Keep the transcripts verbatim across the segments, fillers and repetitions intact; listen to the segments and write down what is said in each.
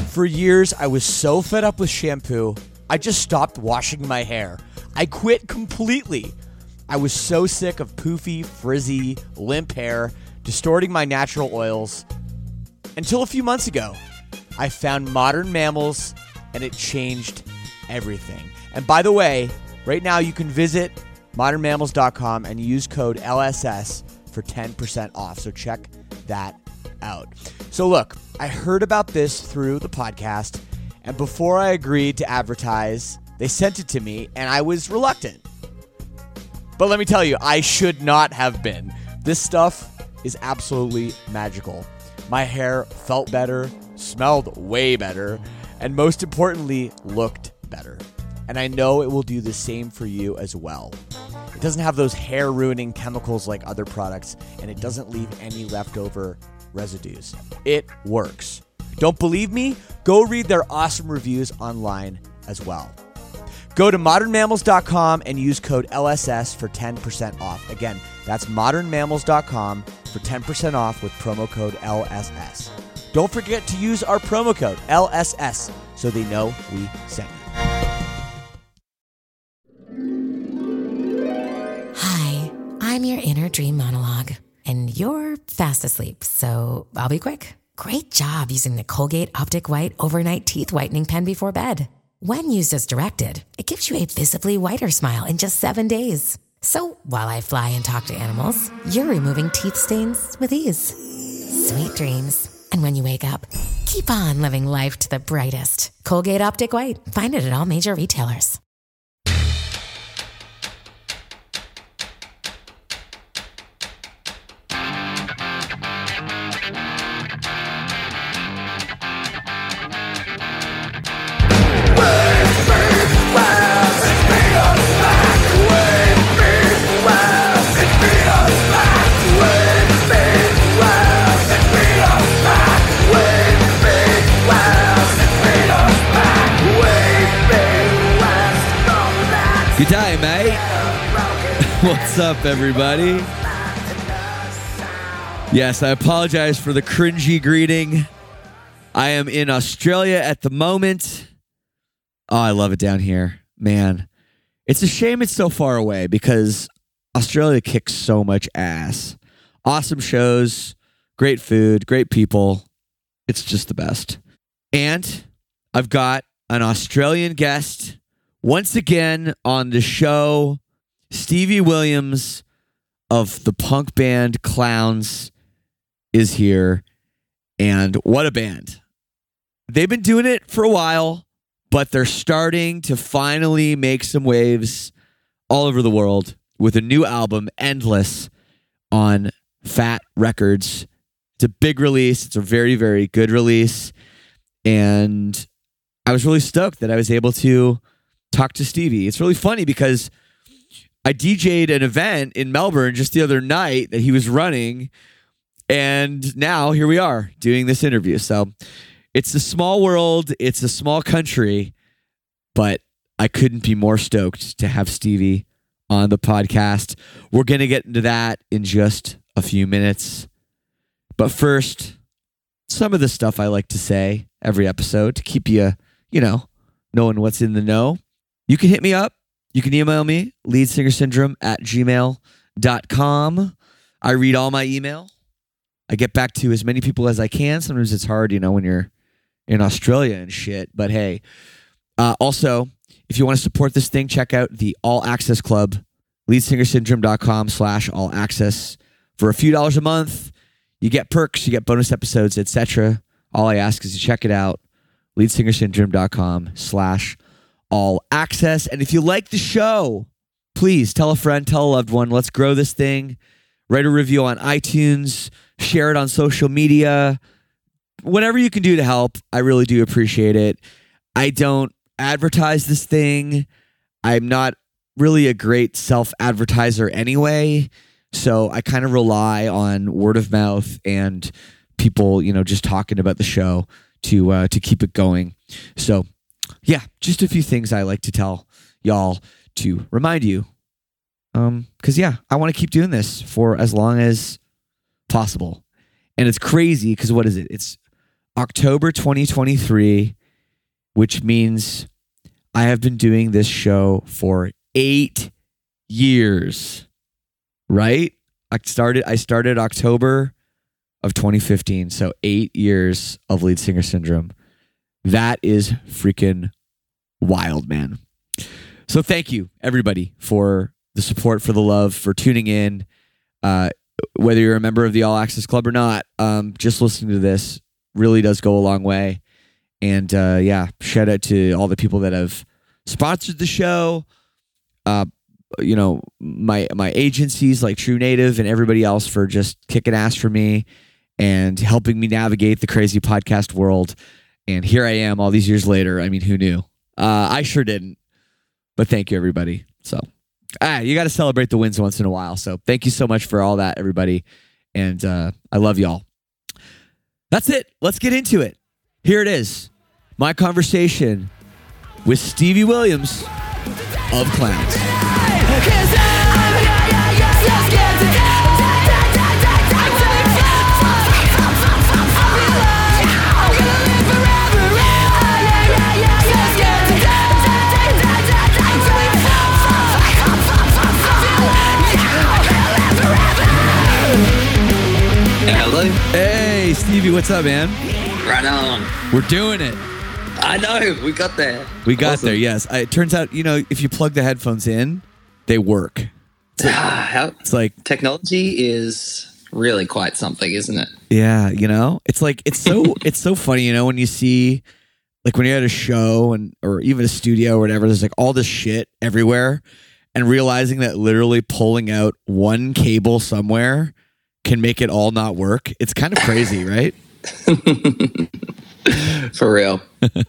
For years, I was so fed up with shampoo, I just stopped washing my hair. I quit completely. I was so sick of poofy, frizzy, limp hair, distorting my natural oils. Until a few months ago, I found Modern Mammals, and it changed everything. And by the way, right now you can visit modern mammals dot com and use code L S S for ten percent off. So check that out. So look, I heard about this through the podcast, and before I agreed to advertise, they sent it to me, and I was reluctant. But let me tell you, I should not have been. This stuff is absolutely magical. My hair felt better, smelled way better, and most importantly, looked better. And I know it will do the same for you as well. It doesn't have those hair-ruining chemicals like other products, and it doesn't leave any leftover residues. It works. Don't believe me? Go read their awesome reviews online as well. Go to modern mammals dot com and use code L S S for ten percent off. Again, that's modern mammals dot com for ten percent off with promo code L S S. Don't forget to use our promo code L S S so they know we sent you. Hi, I'm your inner dream monologue, and you're fast asleep, so I'll be quick. Great job using the Colgate Optic White Overnight Teeth Whitening Pen before bed. When used as directed, it gives you a visibly whiter smile in just seven days. So while I fly and talk to animals, you're removing teeth stains with ease. Sweet dreams. And when you wake up, keep on living life to the brightest. Colgate Optic White. Find it at all major retailers. Good day, mate. What's up, everybody? Yes, I apologize for the cringy greeting. I am in Australia at the moment. Oh, I love it down here. Man, it's a shame it's so far away because Australia kicks so much ass. Awesome shows, great food, great people. It's just the best. And I've got an Australian guest once again on the show. Stevie Williams of the punk band Clowns is here. And what a band. They've been doing it for a while, but they're starting to finally make some waves all over the world with a new album, Endless, on Fat Records. It's a big release. It's a very, very good release. And I was really stoked that I was able to talk to Stevie. It's really funny because I D J'd an event in Melbourne just the other night that he was running, and now here we are doing this interview. So it's a small world, it's a small country, but I couldn't be more stoked to have Stevie on the podcast. We're going to get into that in just a few minutes. But first, some of the stuff I like to say every episode to keep you, you know, knowing what's in the know. You can hit me up. You can email me, leadsingersyndrome at gmail dot com. I read all my email. I get back to as many people as I can. Sometimes it's hard, you know, when you're in Australia and shit. But hey, uh, also, if you want to support this thing, check out the All Access Club, leadsingersyndrome dot com slash all access. For a few dollars a month, you get perks, you get bonus episodes, et cetera. All I ask is you check it out, leadsingersyndrome dot com slash all access. And if you like the show, please tell a friend, tell a loved one. Let's grow this thing. Write a review on iTunes, share it on social media. Whatever you can do to help, I really do appreciate it. I don't advertise this thing. I'm not really a great self-advertiser anyway, so I kind of rely on word of mouth and people, you know, just talking about the show to uh, to keep it going. So yeah, just a few things I like to tell y'all to remind you. Um, because yeah, I want to keep doing this for as long as possible. And it's crazy because what is it? It's October twenty twenty-three, which means I have been doing this show for eight years, right? I started, I started October of twenty fifteen. So eight years of Lead Singer Syndrome. That is freaking wild, man. So thank you, everybody, for the support, for the love, for tuning in. Uh, whether you're a member of the All Access Club or not, um, just listening to this really does go a long way. And uh, yeah, shout out to all the people that have sponsored the show. Uh, you know, my my agencies like True Native and everybody else for just kicking ass for me and helping me navigate the crazy podcast world. And here I am all these years later. I mean, who knew? Uh, I sure didn't. But thank you, everybody. So, ah, you got to celebrate the wins once in a while. So thank you so much for all that, everybody. And uh, I love y'all. That's it. Let's get into it. Here it is. My conversation with Stevie Williams of Clowns. Hello. Hey, Stevie, what's up, man? Right on. We're doing it. I know. We got there. We got Awesome. there, yes. I, it turns out, you know, if you plug the headphones in, they work. Ah, how, It's like, technology is really quite something, isn't it? yeah, you know, it's like, it's so, it's so funny, you know, when you see, like when you're at a show and, or even a studio or whatever, there's like all this shit everywhere and realizing that literally pulling out one cable somewhere can make it all not work. It's kind of crazy, right? For real.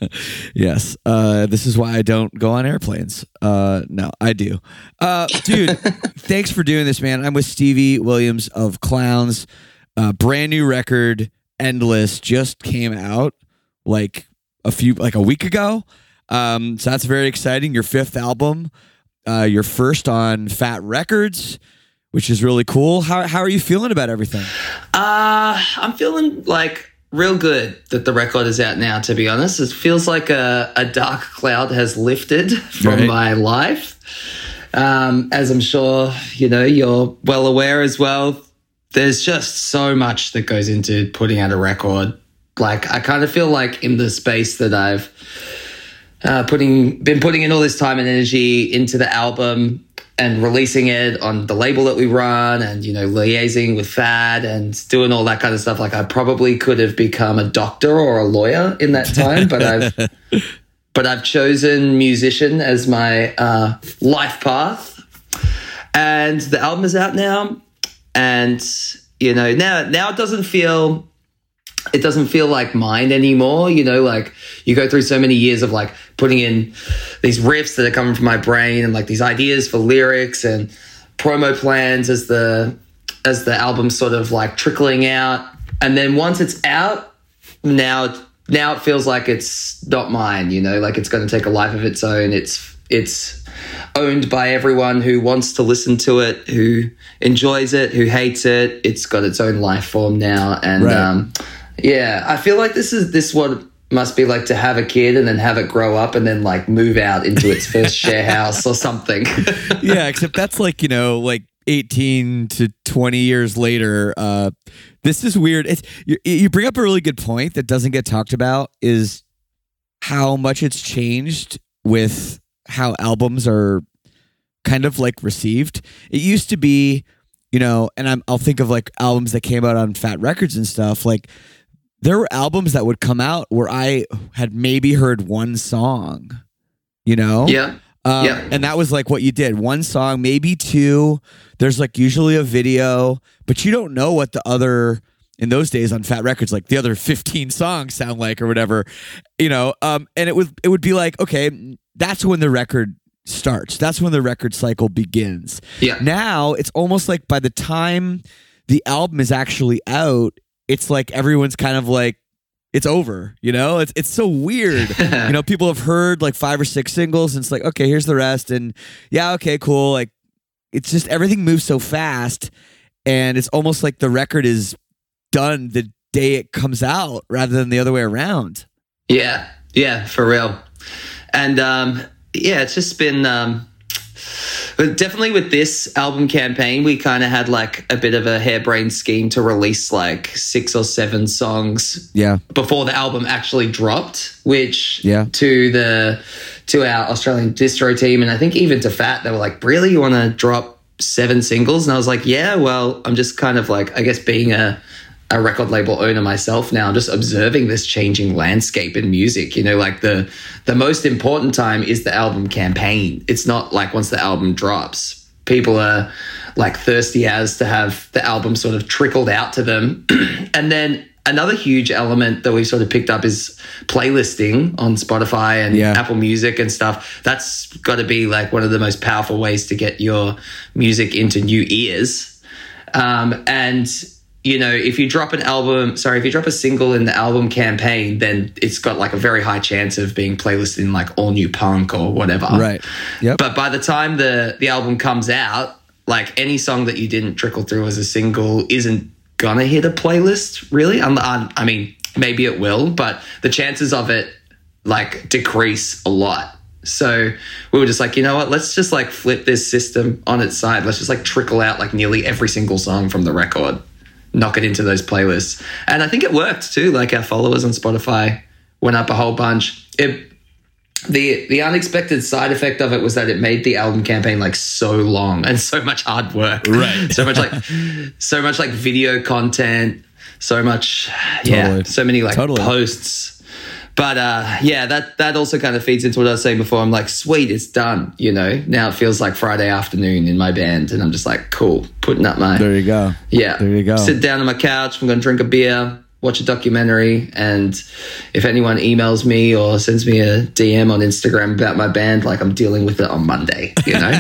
Yes. Uh, this is why I don't go on airplanes. Uh, no, I do. Uh, dude, thanks for doing this, man. I'm with Stevie Williams of Clowns. Uh, brand new record, Endless, just came out like a few, like a week ago. Um, so that's very exciting. Your fifth album, uh, your first on Fat Records, which is really cool. How how are you feeling about everything? Uh, I'm feeling like real good that the record is out now, to be honest. It feels like a, a dark cloud has lifted from Right. my life. Um, as I'm sure, you know, you're well aware as well, there's just so much that goes into putting out a record. Like, I kind of feel like in the space that I've uh, putting been putting in all this time and energy into the album and releasing it on the label that we run and, you know, liaising with Fad and doing all that kind of stuff. Like, I probably could have become a doctor or a lawyer in that time, but I've but I've chosen musician as my uh, life path. And the album is out now. And, you know, now now it doesn't feel it doesn't feel like mine anymore. You know, like you go through so many years of like putting in these riffs that are coming from my brain and like these ideas for lyrics and promo plans as the as the album's sort of like trickling out. And then once it's out, now now it feels like it's not mine, you know, like it's going to take a life of its own. It's it's owned by everyone who wants to listen to it, who enjoys it, who hates it. It's got its own life form now. And Right. um yeah, I feel like this is this what it must be like to have a kid and then have it grow up and then like move out into its first share house or something. Yeah, except that's like, you know, like eighteen to twenty years later. Uh, this is weird. It's, you, you bring up a really good point that doesn't get talked about is how much it's changed with how albums are kind of like received. It used to be, you know, and I'm, I'll think of like albums that came out on Fat Records and stuff. Like there were albums that would come out where I had maybe heard one song, you know? Yeah. Um, Yeah. And that was like what you did. One song, maybe two. There's like usually a video, but you don't know what the other, in those days on Fat Records, like the other fifteen songs sound like or whatever, you know? Um, and it would, it would be like, okay, that's when the record starts. That's when the record cycle begins. Yeah. Now it's almost like by the time the album is actually out, it's like everyone's kind of like, it's over, you know? It's it's so weird. You know, people have heard like five or six singles and it's like, okay, here's the rest. And yeah, okay, cool. Like it's just everything moves so fast and it's almost like the record is done the day it comes out rather than the other way around. Yeah, yeah, for real. And um, yeah, it's just been um, but definitely with this album campaign, we kind of had like a bit of a harebrained scheme to release like six or seven songs Yeah. before the album actually dropped, which Yeah. to the to our Australian distro team, and I think even to Fat, they were like, really, you want to drop seven singles? And I was like, yeah, well, I'm just kind of like, I guess being a a record label owner myself now, I'm just observing this changing landscape in music. You know, like the the most important time is the album campaign. It's not like once the album drops. People are like thirsty as to have the album sort of trickled out to them. And then another huge element that we sort of picked up is playlisting on Spotify and Yeah. Apple Music and stuff. That's got to be like one of the most powerful ways to get your music into new ears. Um, and you know, if you drop an album, sorry, if you drop a single in the album campaign, then it's got like a very high chance of being playlisted in like all new punk or whatever. Right. Yep. But by the time the, the album comes out, like any song that you didn't trickle through as a single isn't gonna hit a playlist, really. I'm, I'm, I mean, maybe it will, but the chances of it like decrease a lot. So we were just like, you know what, let's just like flip this system on its side. Let's just like trickle out like nearly every single song from the record, knock it into those playlists. And I think it worked too. Like our followers on Spotify went up a whole bunch. It, the the unexpected side effect of it was that it made the album campaign like so long and so much hard work. Right. so much like so much like video content, so much yeah, Totally. so many like Totally. posts. But uh, yeah, that that also kind of feeds into what I was saying before. I'm like, sweet, it's done. You know, now it feels like Friday afternoon in my band, and I'm just like, cool, putting up my There you go. yeah. There you go. Sit down on my couch. I'm going to drink a beer, watch a documentary, and if anyone emails me or sends me a D M on Instagram about my band, like I'm dealing with it on Monday. You know.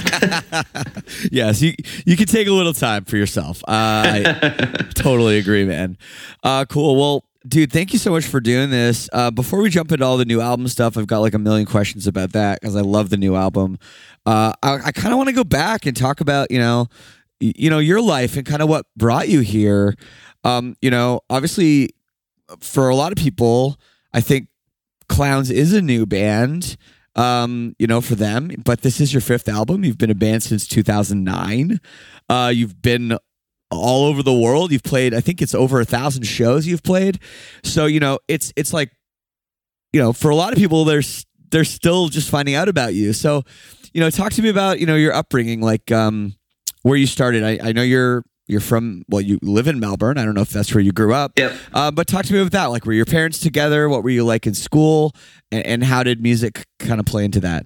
Yes, you you can take a little time for yourself. Uh, I totally agree, man. Uh, cool. Well, dude, thank you so much for doing this. Uh, before we jump into all the new album stuff, I've got like a million questions about that because I love the new album. Uh, I, I kind of want to go back and talk about, you know, y- you know, your life and kind of what brought you here. Um, you know, obviously, for a lot of people, I think Clowns is a new band. Um, you know, for them, but this is your fifth album. You've been a band since two thousand nine. Uh, you've been all over the world. You've played, I think it's over a thousand shows you've played. So, you know, it's, it's like, you know, for a lot of people, they're, they're still just finding out about you. So, you know, talk to me about, you know, your upbringing, like, um, where you started. I, I know you're, you're from, well, you live in Melbourne. I don't know if that's where you grew up. Yep. Uh, but talk to me about that. Like, were your parents together? What were you like in school? And, and how did music kind of play into that?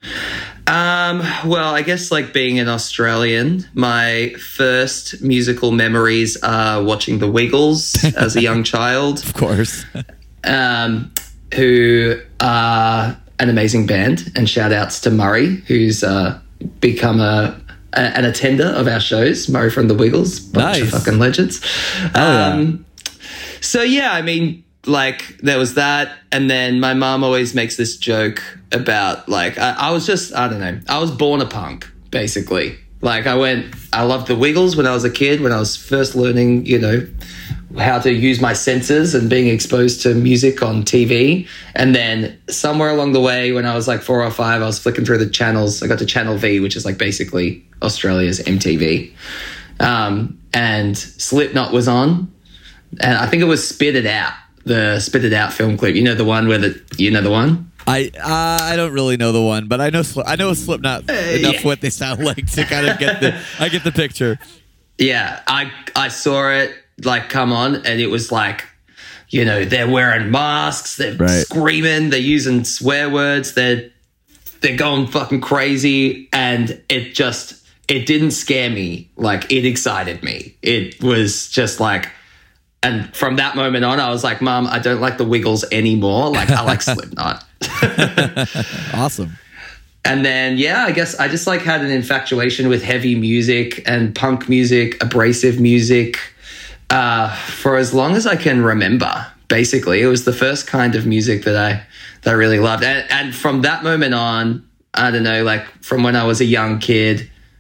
Um, well, I guess like being an Australian, my first musical memories are watching the Wiggles as a young child, Of course. um, who are an amazing band. And shout outs to Murray, who's uh, become a, a an attender of our shows. Murray from the Wiggles, bunch Nice. of fucking legends. yeah. Um, so yeah, I mean, like there was that, and then my mom always makes this joke about like I, I was just I don't know I was born a punk basically. Like I went I loved the Wiggles when I was a kid, when I was first learning, you know, how to use my senses and being exposed to music on T V. And then somewhere along the way, when I was like four or five, I was flicking through the channels. I got to Channel V, which is like basically Australia's M T V, um, and Slipknot was on, and I think it was Spit It Out. The Spit It Out film clip. You know the one where the you know the one? I uh, I don't really know the one, but I know Sli- I know Slipknot enough yeah. what they sound like to kind of get the I get the picture. Yeah, I I saw it like come on, and it was like, you know, they're wearing masks, they're Right. screaming, they're using swear words, they're they're going fucking crazy, and it just it didn't scare me, like it excited me. It was just like. And from that moment on, I was like, Mom, I don't like the Wiggles anymore. Like, I like Slipknot. Awesome. And then, yeah, I guess I just like had an infatuation with heavy music and punk music, abrasive music, uh, for as long as I can remember. Basically, it was the first kind of music that I that I really loved. And, and from that moment on, I don't know, like from when I was a young kid,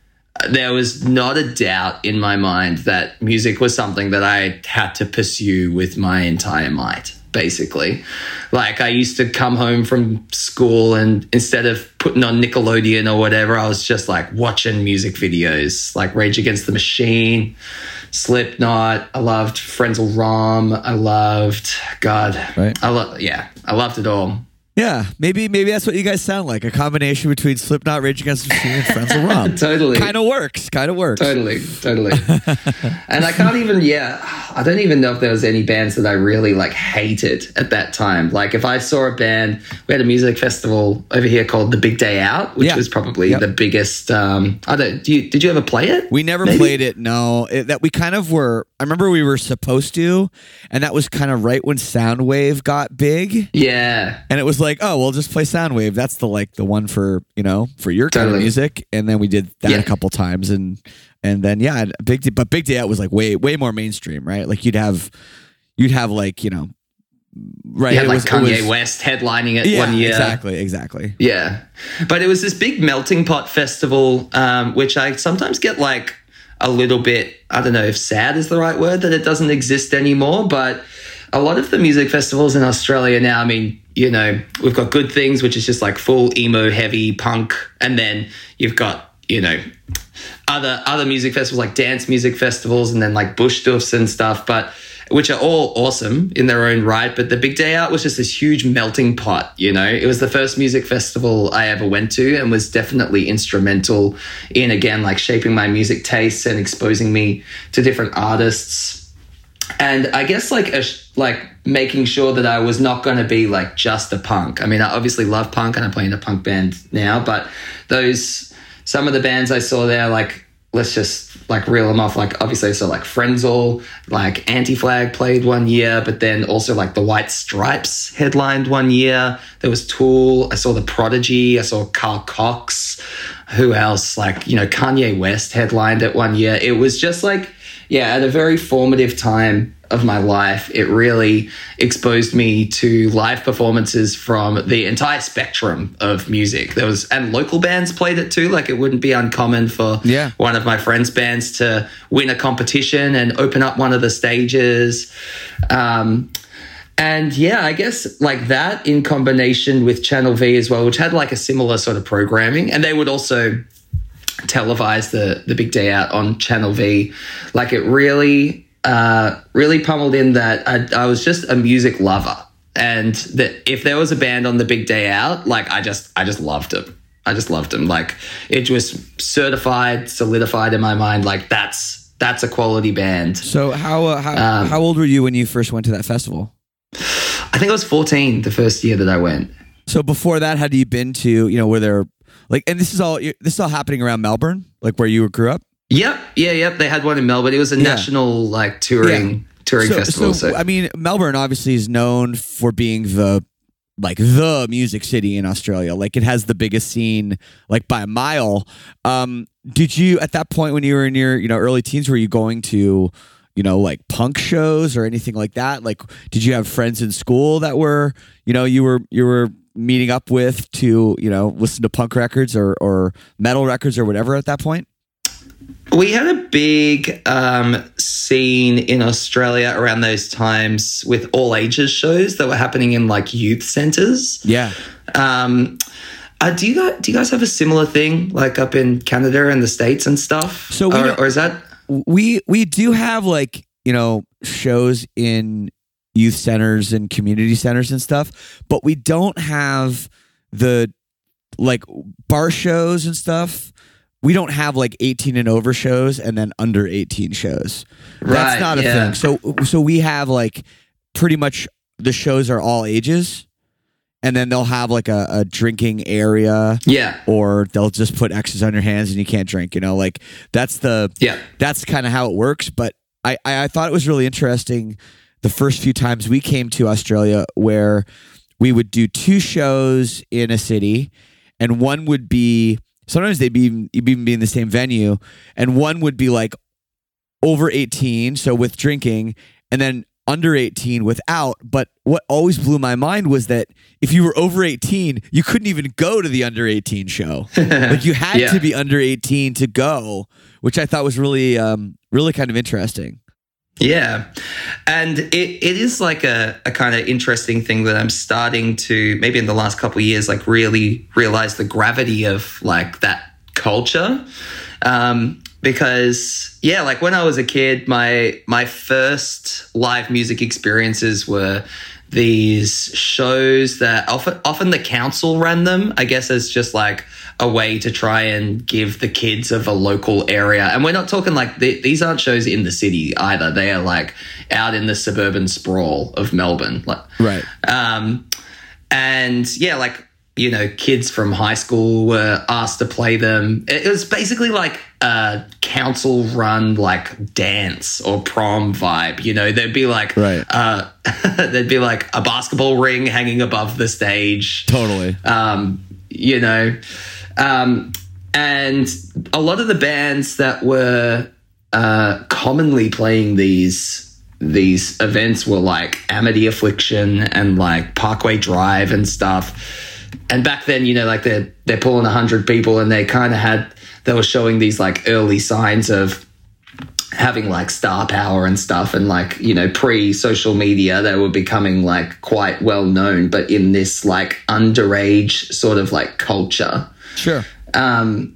there was not a doubt in my mind that music was something that I had to pursue with my entire might, basically. Like, I used to come home from school and instead of putting on Nickelodeon or whatever, I was just like watching music videos, like Rage Against the Machine, Slipknot. I loved Frenzal Rhomb. I loved, God, Right. I lo- yeah, I loved it all. Yeah, maybe maybe that's what you guys sound like. A combination between Slipknot, Rage Against the Machine, and Frenzal Rhomb. Totally. Kind of works. Kind of works. Totally, totally. And I can't even, yeah, I don't even know if there was any bands that I really like hated at that time. Like if I saw a band, we had a music festival over here called The Big Day Out, which Yeah. was probably Yep. the biggest, um, I don't, do you, did you ever play it? We never Maybe? played it. No, it, that we kind of were. I remember we were supposed to, and that was kind of right when Soundwave got big. Yeah. And it was like, oh, we'll just play Soundwave. That's the like the one for you know for your kind of Totally. music. And then we did that Yeah. a couple times, and and then yeah, and big Day- but Big Day Out was like way way more mainstream, right? Like you'd have you'd have like you know right. You had it like was- it Kanye was- West headlining it Yeah, one year. exactly, exactly. Yeah. But it was this big melting pot festival, um, which I sometimes get like a little bit, I don't know if sad is the right word, that it doesn't exist anymore. But a lot of the music festivals in Australia now, I mean, you know, we've got Good Things, which is just like full emo, heavy punk. And then you've got, you know, other other music festivals like dance music festivals and then like Bushdoofs and stuff, but which are all awesome in their own right. But the Big Day Out was just this huge melting pot, you know. It was the first music festival I ever went to and was definitely instrumental in, again, like shaping my music tastes and exposing me to different artists. And I guess like a, like making sure that I was not going to be like just a punk. I mean, I obviously love punk and I play in a punk band now, but those, some of the bands I saw there, like, let's just like reel them off. Like obviously I saw like Frenzal, like Anti-Flag played one year, but then also like the White Stripes headlined one year. There was Tool. I saw the Prodigy. I saw Carl Cox. Who else? Like, you know, Kanye West headlined it one year. It was just like, yeah, at a very formative time of my life, it really exposed me to live performances from the entire spectrum of music. There was, and local bands played it too. Like it wouldn't be uncommon for Yeah. one of my friends' bands to win a competition and open up one of the stages. Um, and yeah, I guess like that in combination with Channel V as well, which had like a similar sort of programming, and they would also televise the the Big Day Out on Channel V. Like it really uh really pummeled in that I, I was just a music lover, and that if there was a band on the Big Day Out, like I just I just loved them. I just loved them. Like it was certified, solidified in my mind. Like that's that's a quality band. So how uh, how Um, how old were you when you first went to that festival? I think I was fourteen the first year that I went. So before that, had you been to, you know, were there like, and this is all this is all happening around Melbourne, like where you grew up? Yep, yeah, yep. They had one in Melbourne. It was a Yeah. national like touring Yeah. touring so, festival. So, So, I mean, Melbourne obviously is known for being the like the music city in Australia. Like it has the biggest scene, like by a mile. Um, did you at that point when you were in your you know early teens, were you going to you know like punk shows or anything like that? Like, did you have friends in school that were you know you were you were meeting up with to you know listen to punk records or or metal records or whatever at that point? we had a big um, scene in Australia around those times with all ages shows that were happening in like youth centers. Yeah. Um, uh, do you guys do you guys have a similar thing like up in Canada and the States and stuff? So we or, don't- or is that we we do have like you know shows in youth centers and community centers and stuff, but we don't have the like bar shows and stuff. We don't have like eighteen and over shows and then under eighteen shows. That's Right, not a yeah. thing. So so we have like pretty much the shows are all ages, and then they'll have like a, a drinking area. yeah Or they'll just put X's on your hands and you can't drink, you know, like that's the, yeah that's kind of how it works. But I, I, I thought it was really interesting the first few times we came to Australia where we would do two shows in a city, and one would be, sometimes they'd be even, even be in the same venue, and one would be like over eighteen, so with drinking, and then under eighteen without, but what always blew my mind was that if you were over eighteen, you couldn't even go to the under eighteen show. Like you had Yeah. to be under eighteen to go, which I thought was really, um, really kind of interesting. Yeah. And it, it is like a, a kind of interesting thing that I'm starting to, maybe in the last couple of years, like really realize the gravity of like that culture. Um, because yeah, like when I was a kid, my, my first live music experiences were these shows that often, often the council ran them, I guess, as just like a way to try and give the kids of a local area. And we're not talking like the, these aren't shows in the city either. They are like out in the suburban sprawl of Melbourne. Like, Right. Um, and yeah, like, you know, kids from high school were asked to play them. It was basically like a council run like dance or prom vibe. You know, there'd be like, Right. uh, there'd be like a basketball ring hanging above the stage. Totally. Um, you know, um, and a lot of the bands that were uh, commonly playing these these events were like Amity Affliction and like Parkway Drive and stuff. And back then, you know, like they're they're pulling a hundred people, and they kind of had they were showing these like early signs of having like star power and stuff, and like, you know, pre-social media, they were becoming like quite well known, but in this like underage sort of like culture. Sure. Um,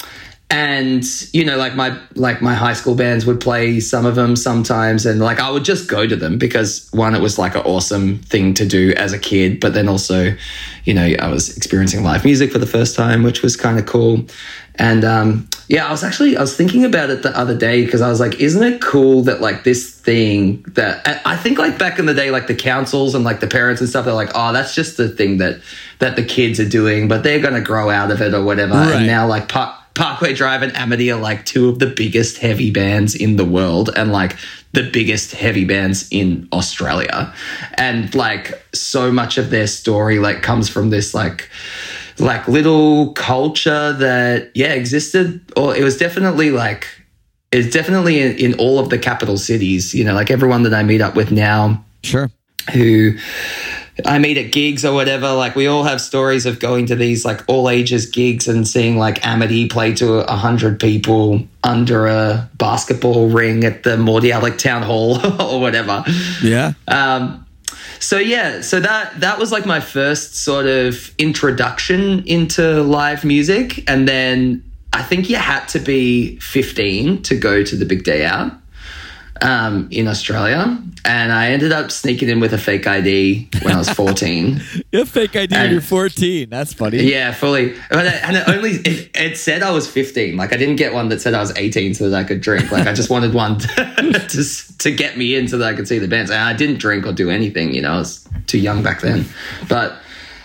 and you know, like my like my high school bands would play some of them sometimes, and like I would just go to them because one, it was like an awesome thing to do as a kid, but then also, you know, I was experiencing live music for the first time, which was kind of cool. And um, yeah, I was actually I was thinking about it the other day because I was like, isn't it cool that like this thing that I think like back in the day, like the councils and like the parents and stuff, they're like, oh, that's just the thing that that the kids are doing, but they're gonna grow out of it or whatever. Right. And now like Park, Parkway Drive and Amity are like two of the biggest heavy bands in the world, and like the biggest heavy bands in Australia. And like so much of their story like comes from this like like little culture that yeah existed, or it was definitely like it's definitely in, in all of the capital cities. You know, like everyone that I meet up with now, Sure. who I meet at gigs or whatever, like we all have stories of going to these like all ages gigs and seeing like Amity play to a hundred people under a basketball ring at the Mordialloc Town Hall or whatever. Yeah. Um, so yeah, so that that was like my first sort of introduction into live music, and then I think you had to be fifteen to go to the Big Day Out um, in Australia, and I ended up sneaking in with a fake I D when I was fourteen. You have fake I D when And- you're fourteen. That's funny. Yeah, fully. But it- And it only it, it said I was fifteen. Like I didn't get one that said I was eighteen so that I could drink. Like I just wanted one to, to to get me in so that I could see the bands. And I didn't drink or do anything. You know, I was too young back then. But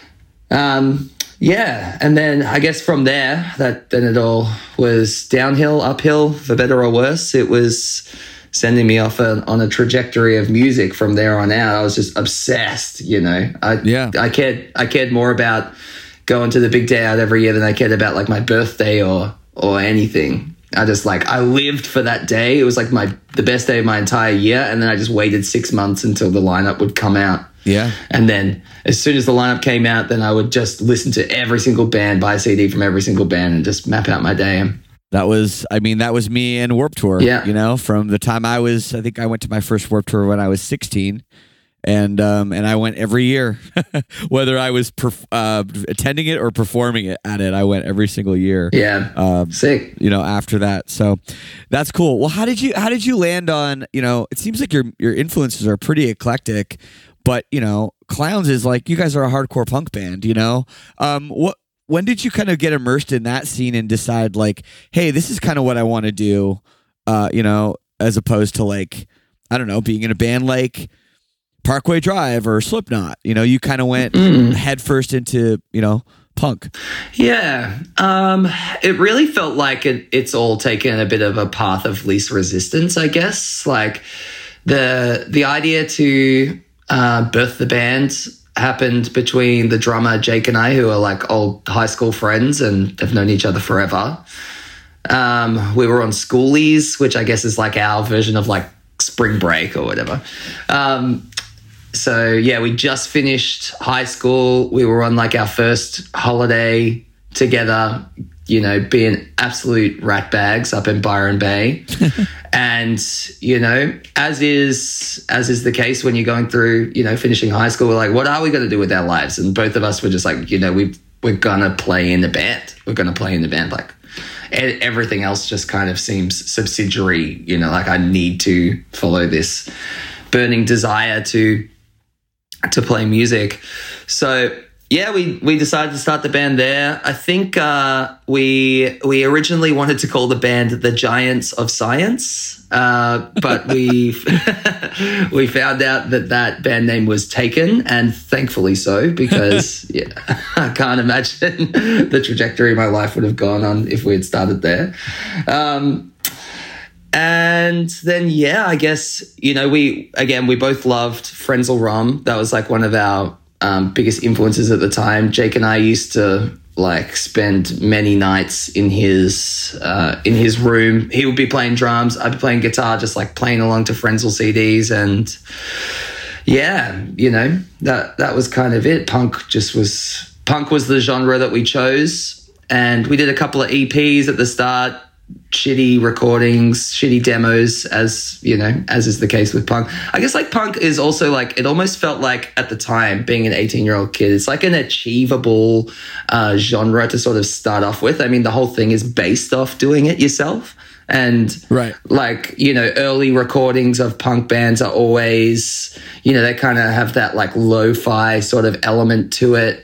um, yeah, and then I guess from there, that then it all was downhill, uphill, for better or worse. It was sending me off a, on a trajectory of music from there on out. I was just obsessed, you know. I Yeah. I cared I cared more about going to the Big Day Out every year than I cared about like my birthday or or anything. I just like I lived for that day. It was like my the best day of my entire year, and then I just waited six months until the lineup would come out. Yeah. And then as soon as the lineup came out, then I would just listen to every single band, buy a C D from every single band, and just map out my day. That was, I mean, that was me and Warped Tour. Yeah. You know, from the time I was, I think I went to my first Warped Tour when I was sixteen. And um, and I went every year, whether I was perf- uh, attending it or performing it at it. I went every single year. Yeah, Um, sick. You know, after that, so that's cool. Well, how did you how did you land on? You know, it seems like your your influences are pretty eclectic, but you know, Clowns is like you guys are a hardcore punk band. You know, um, what when did you kind of get immersed in that scene and decide like, hey, this is kind of what I want to do? Uh, you know, as opposed to like, I don't know, being in a band like Parkway Drive or Slipknot. You know, you kind of went Mm. headfirst into, you know, punk. Yeah, um, it really felt like it, it's all taken a bit of a path of least resistance, I guess. Like the the idea to uh, birth the band happened between the drummer Jake and I, who are like old high school friends and have known each other forever. Um, we were on Schoolies, which I guess is like our version of like spring break or whatever. Um, so yeah, we just finished high school. We were on like our first holiday together, you know, being absolute rat bags up in Byron Bay. And, you know, as is as is the case when you're going through, you know, finishing high school, we're like, what are we going to do with our lives? And both of us were just like, you know, we we're going to play in the band. We're going to play in the band. Like e- everything else just kind of seems subsidiary, you know, like I need to follow this burning desire to to play music. So yeah, we, we decided to start the band there. I think uh, we we originally wanted to call the band the Giants of Science, uh, but we we found out that that band name was taken, and thankfully so, because yeah, I can't imagine the trajectory my life would have gone on if we had started there. Um, and then, yeah, I guess, you know, we, again, we both loved Frenzal Rhomb. That was like one of our Um, biggest influences at the time. Jake and I used to like spend many nights in his uh, in his room. He would be playing drums, I'd be playing guitar, just like playing along to Frenzal C Ds. And yeah, you know, that that was kind of it. Punk just was punk was the genre that we chose, and we did a couple of E Ps at the start. Shitty recordings, shitty demos, as you know, as is the case with punk. I guess like punk is also like, it almost felt like at the time, being an eighteen year old kid, it's like an achievable uh, genre to sort of start off with. I mean, the whole thing is based off doing it yourself. And right. like, you know, early recordings of punk bands are always, you know, they kind of have that like lo-fi sort of element to it.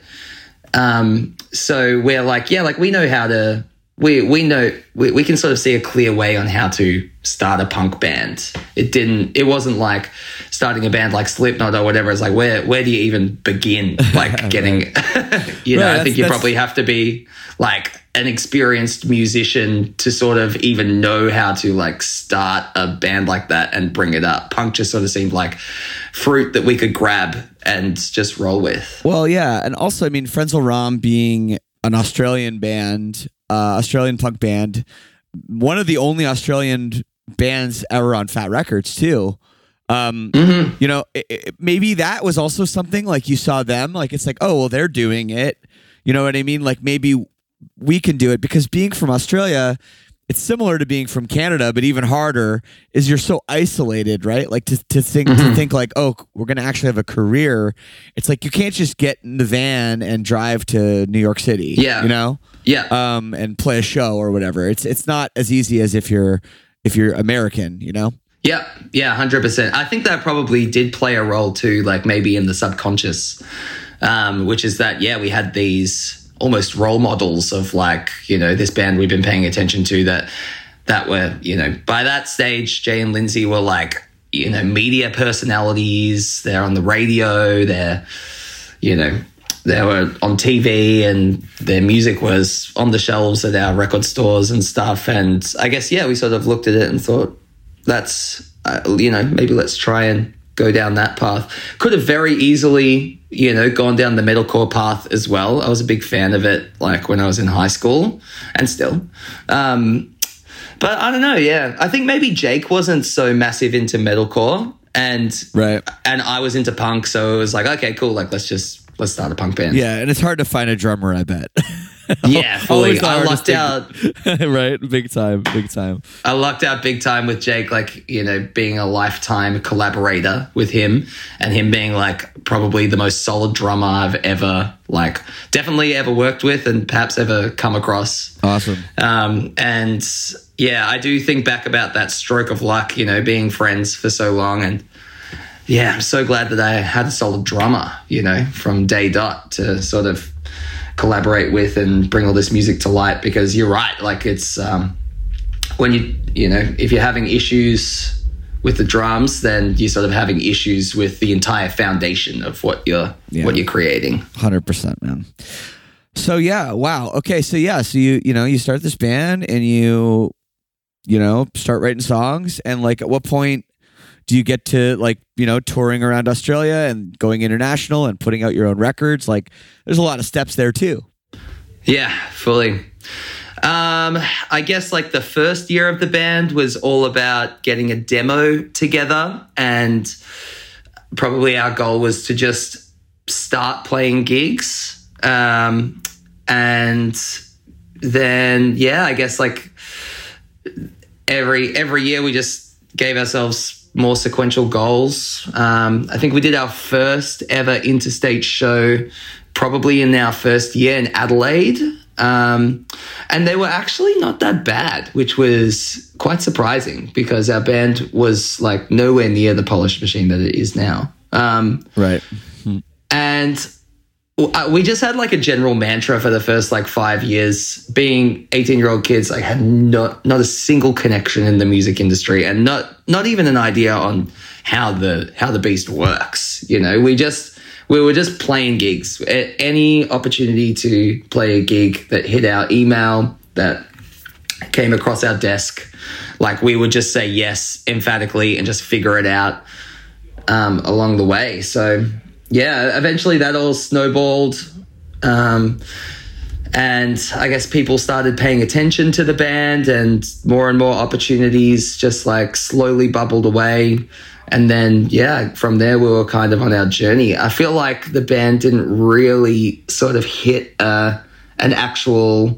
Um, so we're like, yeah, like we know how to, We we know we, we can sort of see a clear way on how to start a punk band. It didn't. It wasn't like starting a band like Slipknot or whatever. It's like where where do you even begin? Like getting, you know. Right, I think you probably have to be like an experienced musician to sort of even know how to like start a band like that and bring it up. Punk just sort of seemed like fruit that we could grab and just roll with. Well, yeah, and also I mean, Frenzal Rhomb being an Australian band. Uh, Australian punk band, one of the only Australian bands ever on Fat Records too. Um, mm-hmm. You know, it, it, maybe that was also something like you saw them, like it's like, oh, well, they're doing it. You know what I mean? Like maybe we can do it, because being from Australia, it's similar to being from Canada, but even harder is you're so isolated, right? Like to, to think mm-hmm. to think like, oh, we're going to actually have a career. It's like you can't just get in the van and drive to New York City. Yeah, you know. Yeah. Um, and play a show or whatever. It's it's not as easy as if you're if you're American, you know? Yeah, yeah, one hundred percent. I think that probably did play a role too, like maybe in the subconscious, um, which is that, yeah, we had these almost role models of like, you know, this band we've been paying attention to that that were, you know, by that stage, Jay and Lindsay were like, you know, media personalities. They're on the radio. They're, you know, they were on T V, and their music was on the shelves at our record stores and stuff. And I guess, yeah, we sort of looked at it and thought, that's, uh, you know, maybe let's try and go down that path. Could have very easily, you know, gone down the metalcore path as well. I was a big fan of it, like when I was in high school, and still. Um, but I don't know, yeah. I think maybe Jake wasn't so massive into metalcore, and right. and I was into punk, so it was like, okay, cool, like let's just let's start a punk band. Yeah, and it's hard to find a drummer, I bet. Yeah, fully. I lucked out. Right, big time, big time. I lucked out big time with Jake, like, you know, being a lifetime collaborator with him, and him being like probably the most solid drummer I've ever, like, definitely ever worked with and perhaps ever come across. Awesome. Um, and yeah, I do think back about that stroke of luck, you know, being friends for so long, and yeah, I'm so glad that I had a solid drummer, you know, from day dot to sort of collaborate with and bring all this music to light, because you're right, like it's um when you you know if you're having issues with the drums, then you're sort of having issues with the entire foundation of what you're yeah. what you're creating. one hundred percent, man. So yeah, wow. Okay, so yeah, so you you know you start this band and you you know start writing songs, and like at what point do you get to like, you know, touring around Australia and going international and putting out your own records? Like there's a lot of steps there too. Yeah, fully. Um, I guess like the first year of the band was all about getting a demo together, and probably our goal was to just start playing gigs. Um, and then, yeah, I guess like every every year we just gave ourselves more sequential goals. Um, I think we did our first ever interstate show probably in our first year in Adelaide. Um, and they were actually not that bad, which was quite surprising because our band was like nowhere near the polished machine that it is now. Um, right. Hmm. And we just had like a general mantra for the first like five years. Being eighteen year old kids, like had not not a single connection in the music industry, and not not even an idea on how the how the beast works. You know, we just we were just playing gigs. At any opportunity to play a gig that hit our email, that came across our desk, like we would just say yes emphatically and just figure it out um, along the way. So. Yeah, eventually that all snowballed. Um, and I guess people started paying attention to the band and more and more opportunities just like slowly bubbled away. And then, yeah, from there we were kind of on our journey. I feel like the band didn't really sort of hit uh, an actual,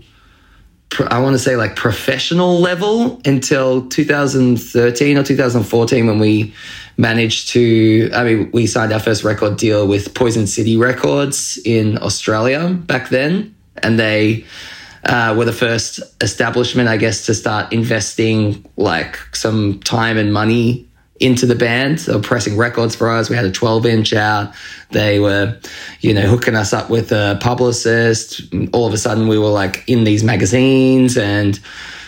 I want to say like professional level until two thousand thirteen or two thousand fourteen when we managed to, I mean, we signed our first record deal with Poison City Records in Australia back then. And they uh, were the first establishment, I guess, to start investing like some time and money into the band. They were pressing records for us. We had a twelve inch out. They were, you know, hooking us up with a publicist. All of a sudden we were like in these magazines, and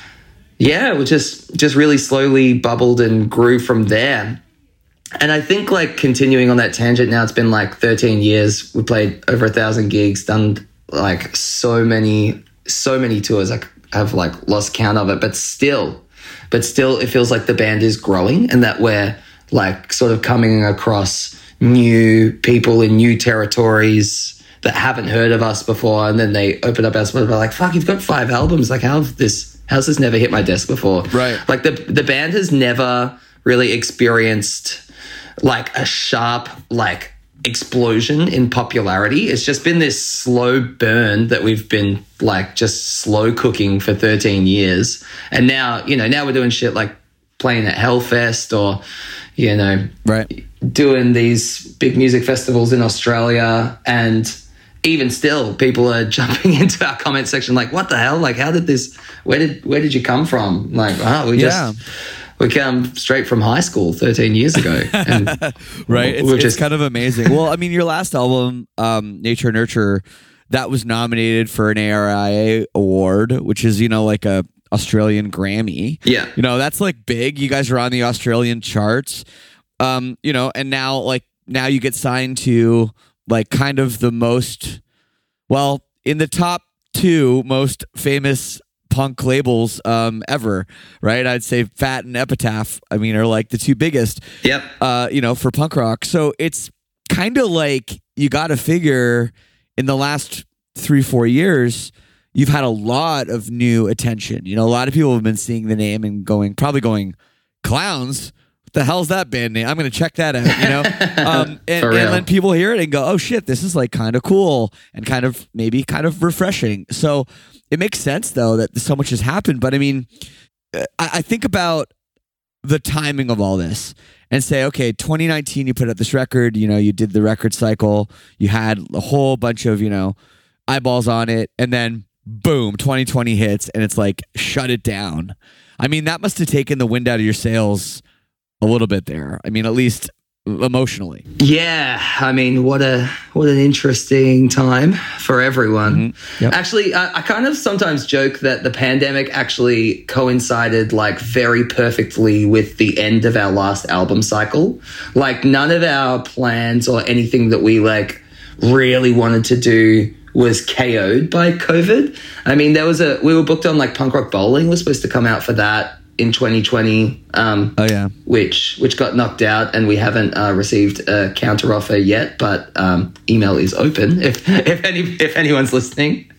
yeah, it was just, just really slowly bubbled and grew from there. And I think like continuing on that tangent now, it's been like thirteen years. We played over a thousand gigs, done like so many, so many tours. I have like lost count of it, but still, but still it feels like the band is growing and that we're like sort of coming across new people in new territories that haven't heard of us before. And then they open up our spot and they're like, fuck, you've got five albums. Like how this, how's this never hit my desk before? Right. Like the, the band has never really experienced like a sharp like explosion in popularity. It's just been this slow burn that we've been like just slow cooking for thirteen years. And now, you know, now we're doing shit like playing at Hellfest or, you know, right, doing these big music festivals in Australia. And even still, people are jumping into our comment section like, what the hell? Like, how did this, where did, where did you come from? Like, oh, we yeah. just... We came straight from high school thirteen years ago. And right. It's, we're it's just kind of amazing. Well, I mean, your last album, um, Nature Nurture, that was nominated for an A R I A award, which is, you know, like a Australian Grammy. Yeah. You know, that's like big. You guys are on the Australian charts. Um, you know, and now like now you get signed to like kind of the most, well, in the top two most famous punk labels um ever, right? I'd say Fat and Epitaph, I mean, are like the two biggest. Yep. Uh, you know, for punk rock. So it's kind of like you got to figure in the last three, four years, you've had a lot of new attention. You know, a lot of people have been seeing the name and going, probably going, Clowns? What the hell's that band name? I'm going to check that out, you know? um, and, For real. and then people hear it and go, oh shit, this is like kind of cool and kind of maybe kind of refreshing. So it makes sense though that so much has happened. But I mean, I, I think about the timing of all this and say, okay, twenty nineteen, you put out this record, you know, you did the record cycle, you had a whole bunch of, you know, eyeballs on it. And then boom, twenty twenty hits and it's like, shut it down. I mean, that must have taken the wind out of your sails a little bit there. I mean, at least emotionally. Yeah, I mean, what a what an interesting time for everyone. Mm-hmm. Yep. Actually, I, I kind of sometimes joke that the pandemic actually coincided like very perfectly with the end of our last album cycle. Like none of our plans or anything that we like really wanted to do was K O'd by COVID. I mean, there was a we were booked on like Punk Rock Bowling was supposed to come out for that in twenty twenty, um, oh yeah, which which got knocked out, and we haven't uh, received a counter offer yet. But um, email is open if if any if anyone's listening.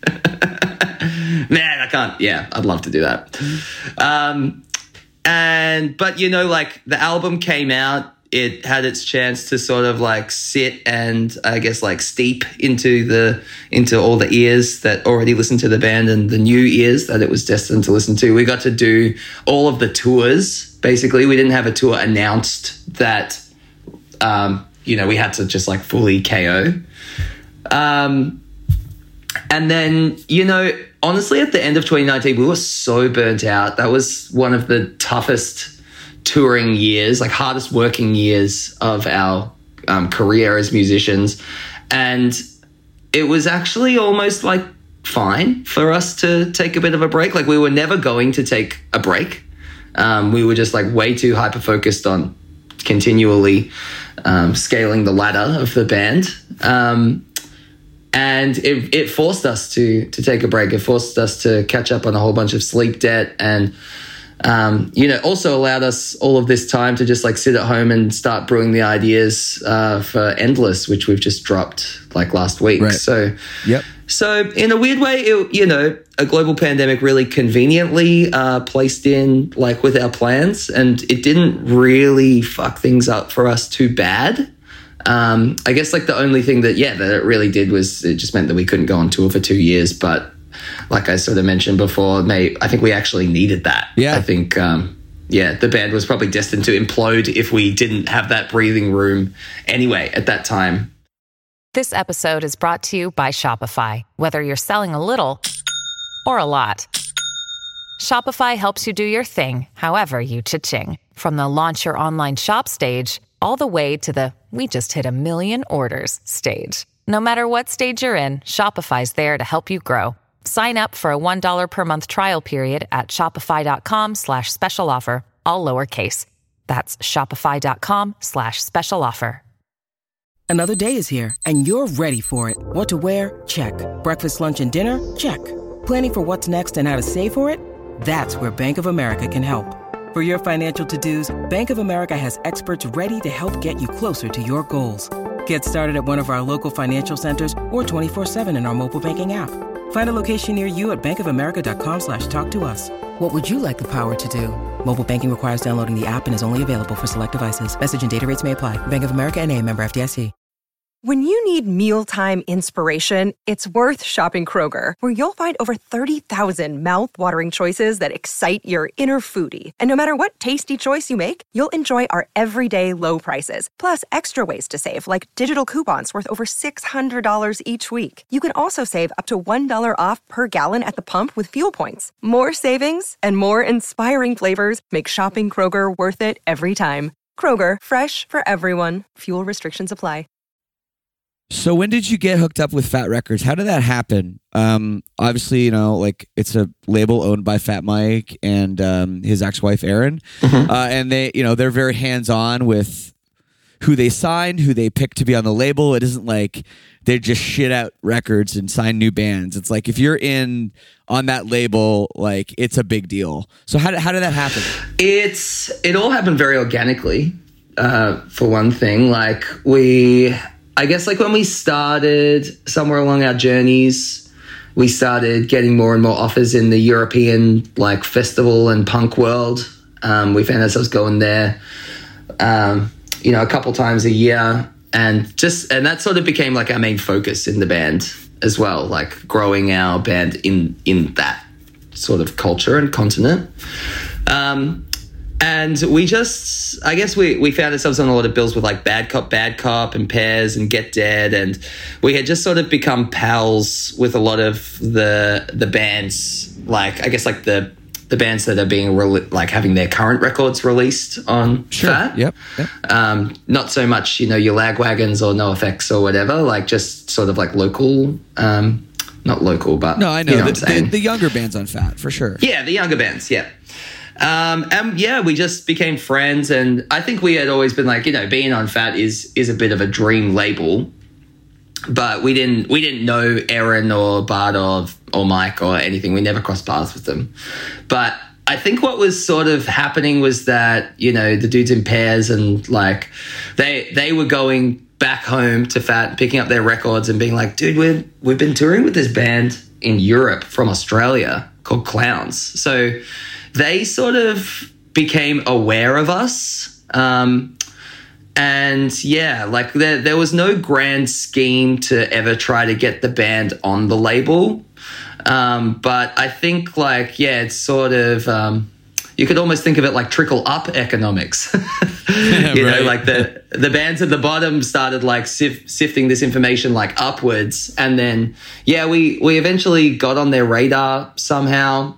Man, I can't. Yeah, I'd love to do that. Um, and but you know, like the album came out it had its chance to sort of like sit and I guess like steep into the into all the ears that already listened to the band and the new ears that it was destined to listen to. We got to do all of the tours. Basically, we didn't have a tour announced that um, you know, we had to just like fully K O. Um, and then, you know, honestly, at the end of twenty nineteen, we were so burnt out. That was one of the toughest touring years, like hardest working years of our um, career as musicians. And it was actually almost like fine for us to take a bit of a break. Like we were never going to take a break. Um, we were just like way too hyper focused on continually um, scaling the ladder of the band. Um, and it, it forced us to, to take a break. It forced us to catch up on a whole bunch of sleep debt and Um, you know, also allowed us all of this time to just like sit at home and start brewing the ideas uh, for Endless, which we've just dropped like last week. Right. So, yep. So in a weird way, it, you know, a global pandemic really conveniently uh, placed in like with our plans, and it didn't really fuck things up for us too bad. Um, I guess like the only thing that, yeah, that it really did was it just meant that we couldn't go on tour for two years, but like I sort of mentioned before, mate, I think we actually needed that. Yeah. I think, um, yeah, the band was probably destined to implode if we didn't have that breathing room anyway at that time. This episode is brought to you by Shopify. Whether you're selling a little or a lot, Shopify helps you do your thing, however you cha-ching. From the launch your online shop stage, all the way to the we just hit a million orders stage. No matter what stage you're in, Shopify's there to help you grow. Sign up for a one dollar per month trial period at shopify.com slash special offer, all lowercase. That's shopify.com slash special offer. Another day is here, and you're ready for it. What to wear? Check. Breakfast, lunch, and dinner? Check. Planning for what's next and how to save for it? That's where Bank of America can help. For your financial to-dos, Bank of America has experts ready to help get you closer to your goals. Get started at one of our local financial centers or twenty-four seven in our mobile banking app. Find a location near you at bankofamerica.com slash talk to us. What would you like the power to do? Mobile banking requires downloading the app and is only available for select devices. Message and data rates may apply. Bank of America N A, member F D I C. When you need mealtime inspiration, it's worth shopping Kroger, where you'll find over thirty thousand mouth-watering choices that excite your inner foodie. And no matter what tasty choice you make, you'll enjoy our everyday low prices, plus extra ways to save, like digital coupons worth over six hundred dollars each week. You can also save up to one dollar off per gallon at the pump with fuel points. More savings and more inspiring flavors make shopping Kroger worth it every time. Kroger, fresh for everyone. Fuel restrictions apply. So when did you get hooked up with Fat Records? How did that happen? Um, obviously, you know, like it's a label owned by Fat Mike and um, his ex-wife Erin, mm-hmm. uh, and they, you know, they're very hands-on with who they sign, who they pick to be on the label. It isn't like they just shit out records and sign new bands. It's like if you're in on that label, like it's a big deal. So how did, how did that happen? It's it all happened very organically. Uh, for one thing, like we. I guess like when we started somewhere along our journeys, we started getting more and more offers in the European like festival and punk world. Um, we found ourselves going there, um, you know, a couple times a year, and just and that sort of became like our main focus in the band as well, like growing our band in in that sort of culture and continent. Um, And we just, I guess we, we found ourselves on a lot of bills with like Bad Cop, Bad Cop and Pears and Get Dead. And we had just sort of become pals with a lot of the the bands, like, I guess like the the bands that are being, re- like having their current records released on sure. Fat. Yep. yep. Um, not so much, you know, your Lagwagons or NoFX or whatever, like just sort of like local, um, not local, but. No, I know. You know the, the, the younger bands on Fat, for sure. Yeah, the younger bands, yeah. Um, and yeah, we just became friends, and I think we had always been like, you know, being on Fat is is a bit of a dream label, but we didn't we didn't know Erin or Bart or or Mike or anything. We never crossed paths with them. But I think what was sort of happening was that, you know, the dudes in Pairs and like they they were going back home to Fat, picking up their records and being like, dude, we're we've been touring with this band in Europe from Australia called Clowns. So they sort of became aware of us, um, and yeah, like there, there was no grand scheme to ever try to get the band on the label. Um, but I think like, yeah, it's sort of, um, you could almost think of it like trickle up economics. you know, Right. like the, the bands at the bottom started like sif- sifting this information like upwards. And then, yeah, we, we eventually got on their radar somehow.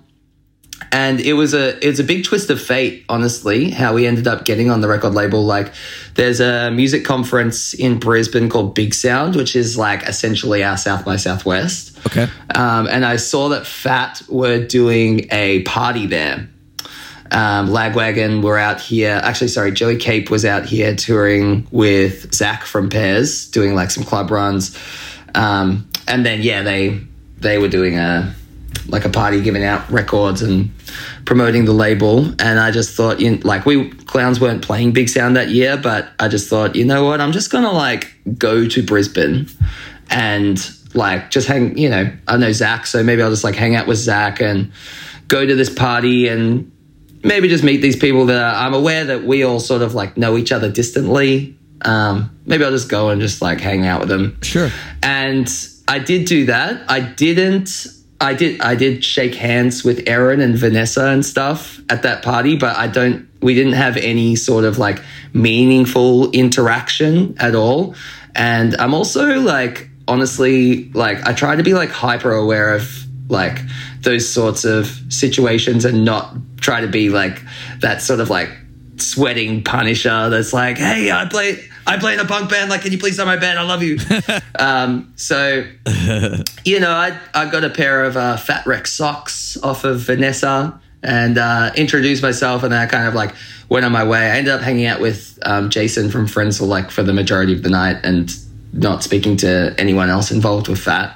And it was a it's a big twist of fate, honestly, how we ended up getting on the record label. Like, there's a music conference in Brisbane called Big Sound, which is like essentially our South by Southwest. Okay. Um, and I saw that Fat were doing a party there. Um, Lagwagon were out here. Actually, sorry, Joey Cape was out here touring with Zach from Pears, doing like some club runs. Um, and then, yeah, they they were doing a like a party, giving out records and promoting the label. And I just thought, you know, like we Clowns weren't playing Big Sound that year, but I just thought, you know what, I'm just going to like go to Brisbane and like just hang, you know, I know Zach, so maybe I'll just like hang out with Zach and go to this party and maybe just meet these people that I'm aware that we all sort of like know each other distantly. Um, maybe I'll just go and just like hang out with them. Sure. And I did do that. I didn't, I did, I did shake hands with Erin and Vanessa and stuff at that party, but I don't, we didn't have any sort of like meaningful interaction at all. And I'm also like, honestly, like I try to be like hyper aware of like those sorts of situations and not try to be like that sort of like sweating Punisher that's like, hey, I play I play in a punk band, like, can you please sign my band? I love you. um, so, you know, I I got a pair of uh, Fat Wreck socks off of Vanessa and uh, introduced myself, and then I kind of like went on my way. I ended up hanging out with um, Jason from Friendsel like for the majority of the night and not speaking to anyone else involved with Fat.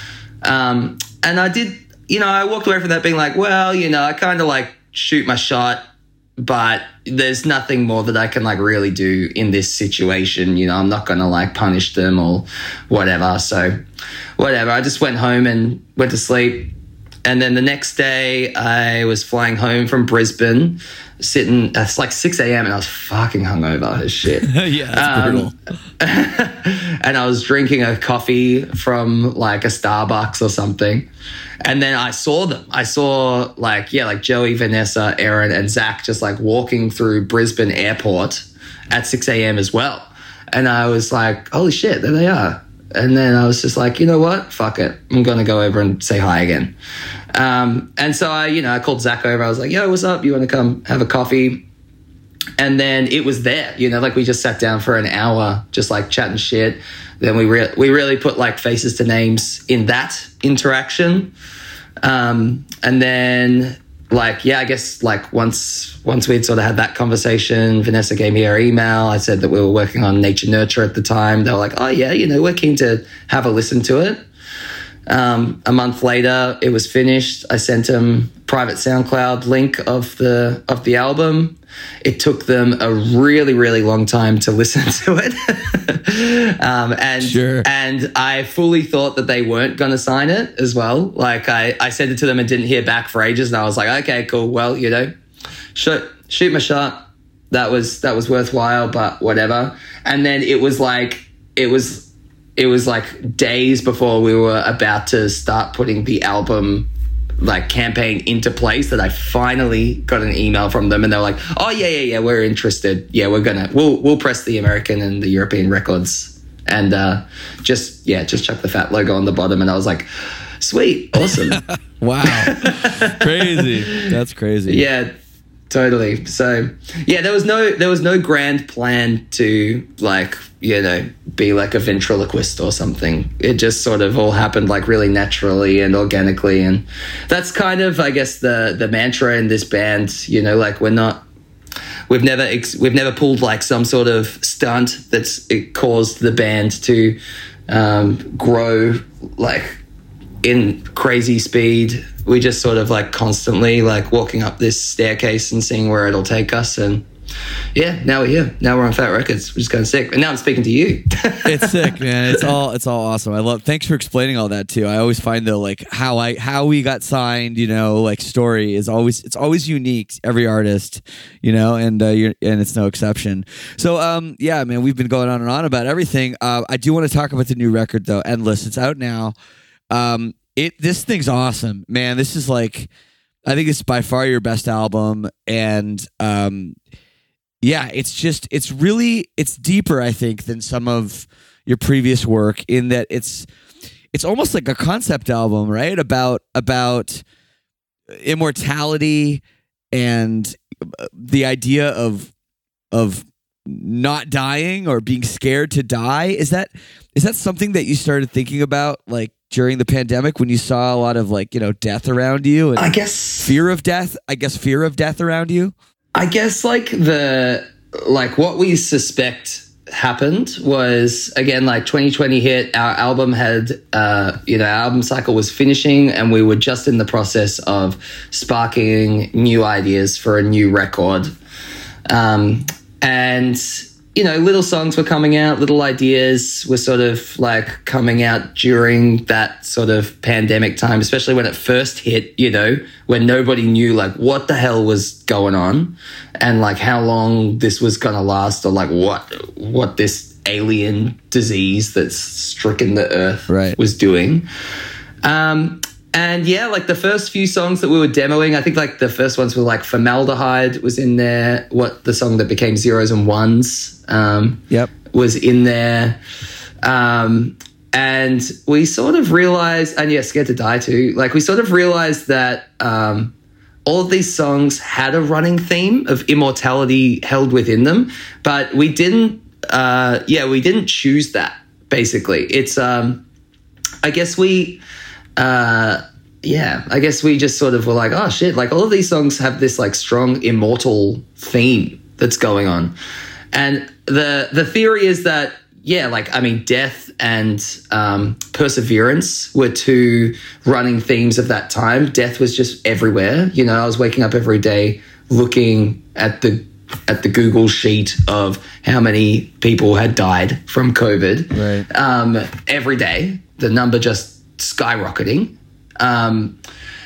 Um, and I did, you know, I walked away from that being like, well, you know, I kind of like shoot my shot, but there's nothing more that I can like really do in this situation. You know, I'm not going to like punish them or whatever. So whatever, I just went home and went to sleep. And then the next day I was flying home from Brisbane, sitting, it's like six a.m. and I was fucking hungover as shit. Yeah, that's Um, brutal. and I was drinking a coffee from like a Starbucks or something. And then I saw them. I saw like, yeah, like Joey, Vanessa, Erin, and Zach just like walking through Brisbane Airport at six a.m. as well. And I was like, holy shit, there they are. And then I was just like, you know what? Fuck it. I'm going to go over and say hi again. Um, and so I, you know, I called Zach over. I was like, yo, what's up? You want to come have a coffee? And then it was there, you know, like we just sat down for an hour, just like chatting shit. Then we re- we really put like faces to names in that interaction. Um, and then like, yeah, I guess like once, once we'd sort of had that conversation, Vanessa gave me her email. I said that we were working on Nature Nurture at the time. They were like, oh yeah, you know, we're keen to have a listen to it. Um, a month later, it was finished. I sent them private SoundCloud link of the of the album. It took them a really, really long time to listen to it, um, and Sure. and I fully thought that they weren't going to sign it as well. Like I, I sent it to them and didn't hear back for ages, and I was like, okay, cool. Well, you know, shoot shoot my shot. That was that was worthwhile, but whatever. And then it was like it was. It was like days before we were about to start putting the album like campaign into place that I finally got an email from them, and they were like, oh yeah, yeah, yeah, we're interested. Yeah, we're gonna, we'll, we'll press the American and the European records and uh, just, yeah, just chuck the Fat logo on the bottom. And I was like, sweet, awesome. Wow. Crazy. That's crazy. Yeah, totally. So yeah, there was no there was no grand plan to like, you know, be like a ventriloquist or something. It just sort of all happened like really naturally and organically, and that's kind of, I guess, the the mantra in this band. You know, like we're not we've never ex- we've never pulled like some sort of stunt that's it caused the band to um, grow like in crazy speed. We just sort of like constantly like walking up this staircase and seeing where it'll take us, and yeah, now we're here. Now we're on Fat Records, which is kind of sick. And now I'm speaking to you. It's sick, man. It's all it's all awesome. I love. Thanks for explaining all that too. I always find though, like how I how we got signed, you know, like story is always it's always unique. Every artist, you know, and uh, you're, and it's no exception. So, um, yeah, man, we've been going on and on about everything. Uh, I do want to talk about the new record though, Endless. It's out now. Um, it this thing's awesome, man. This is like, I think it's by far your best album, and um. Yeah, it's just, it's really, it's deeper, I think, than some of your previous work in that it's, it's almost like a concept album, right? About, about immortality and the idea of, of not dying or being scared to die. Is that, is that something that you started thinking about like during the pandemic when you saw a lot of like, you know, death around you and I guess fear of death, I guess fear of death around you? I guess like the like what we suspect happened was, again, like twenty twenty hit, our album had uh you know, our album cycle was finishing and we were just in the process of sparking new ideas for a new record. Um and you know, little songs were coming out, little ideas were sort of like coming out during that sort of pandemic time, especially when it first hit, you know, when nobody knew like what the hell was going on and like how long this was going to last or like what, what this alien disease that's stricken the earth right. was doing. Um, And yeah, like the first few songs that we were demoing, I think like the first ones were like Formaldehyde was in there. What the song that became Zeros and Ones um, yep. was in there. Um, and we sort of realized, and yeah, Scared to Die too. Like we sort of realized that um, all of these songs had a running theme of immortality held within them, but we didn't, uh, yeah, we didn't choose that basically. It's, um, I guess we... Uh, yeah, I guess we just sort of were like, oh shit, like all of these songs have this like strong immortal theme that's going on. And the the theory is that, yeah, like, I mean, death and um, perseverance were two running themes of that time. Death was just everywhere. You know, I was waking up every day looking at the at the Google sheet of how many people had died from COVID. Right. Um, every day, the number just skyrocketing. Um,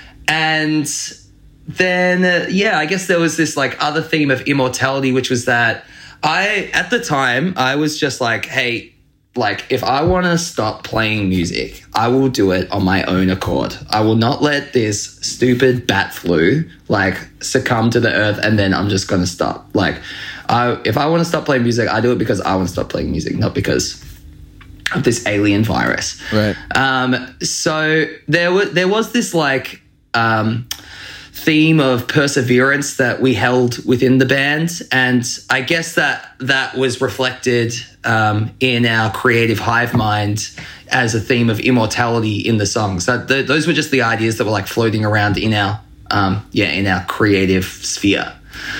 and then, uh, yeah, I guess there was this like other theme of immortality, which was that I, at the time, I was just like, hey, like if I want to stop playing music, I will do it on my own accord. I will not let this stupid bat flu like succumb to the earth and then I'm just going to stop. Like, I, if I want to stop playing music, I do it because I want to stop playing music, not because of this alien virus. Right. Um, so there was there was this like um, theme of perseverance that we held within the band, and I guess that that was reflected um, in our creative hive mind as a theme of immortality in the songs. So th- those were just the ideas that were like floating around in our um, yeah in our creative sphere.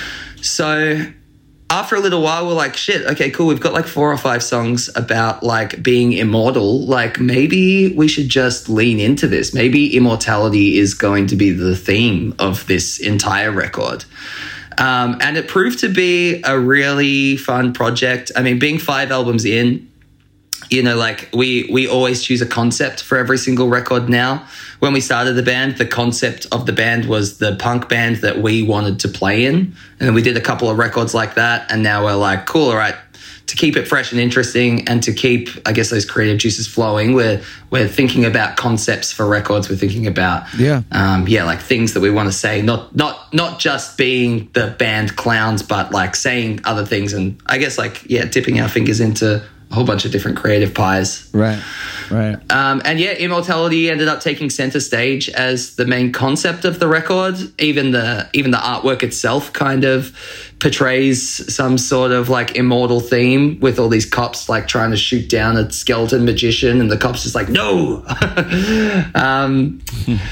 So after a little while, we're like, shit, okay, cool. We've got like four or five songs about like being immortal. Like maybe we should just lean into this. Maybe immortality is going to be the theme of this entire record. Um, and it proved to be a really fun project. I mean, being five albums in, you know, like we we always choose a concept for every single record now. When we started the band, the concept of the band was the punk band that we wanted to play in. And we did a couple of records like that. And now we're like, cool, all right, to keep it fresh and interesting and to keep, I guess, those creative juices flowing, we're, we're thinking about concepts for records. We're thinking about, yeah, um, yeah, like things that we want to say, not not not just being the band clowns, but like saying other things. And I guess like, yeah, dipping our fingers into a whole bunch of different creative pies. Right, right. Um, and yeah, immortality ended up taking center stage as the main concept of the record. Even the even the artwork itself kind of portrays some sort of like immortal theme with all these cops like trying to shoot down a skeleton magician and the cops just like, no. um,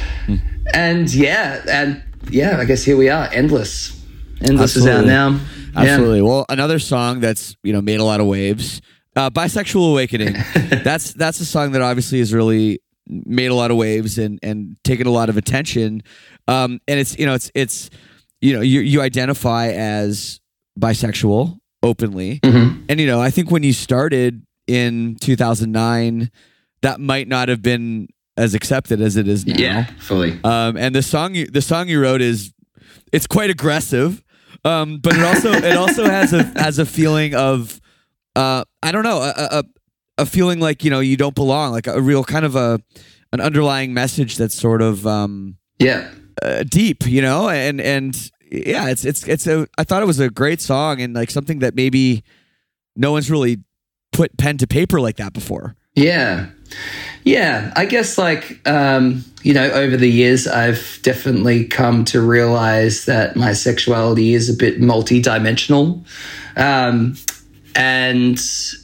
and yeah, and yeah, I guess here we are, Endless. Endless Absolutely. is out now. Absolutely. Yeah. Well, another song that's, you know, made a lot of waves. Uh, Bisexual Awakening. that's that's a song that obviously has really made a lot of waves and and taken a lot of attention. Um, and it's you know it's it's you know you you identify as bisexual openly. Mm-hmm. And, you know, I think when you started in two thousand nine, that might not have been as accepted as it is now. Yeah, fully. Um, and the song you, the song you wrote is, it's quite aggressive. Um, but it also, it also has a, has a feeling of, uh, I don't know, a, a, a feeling like, you know, you don't belong, like a real kind of a, an underlying message that's sort of, um, yeah, uh, deep, you know, and, and yeah, it's, it's, it's a, I thought it was a great song and like something that maybe no one's really put pen to paper like that before. Yeah. Yeah. I guess like, um, you know, over the years, I've definitely come to realize that my sexuality is a bit multi-dimensional. Um, and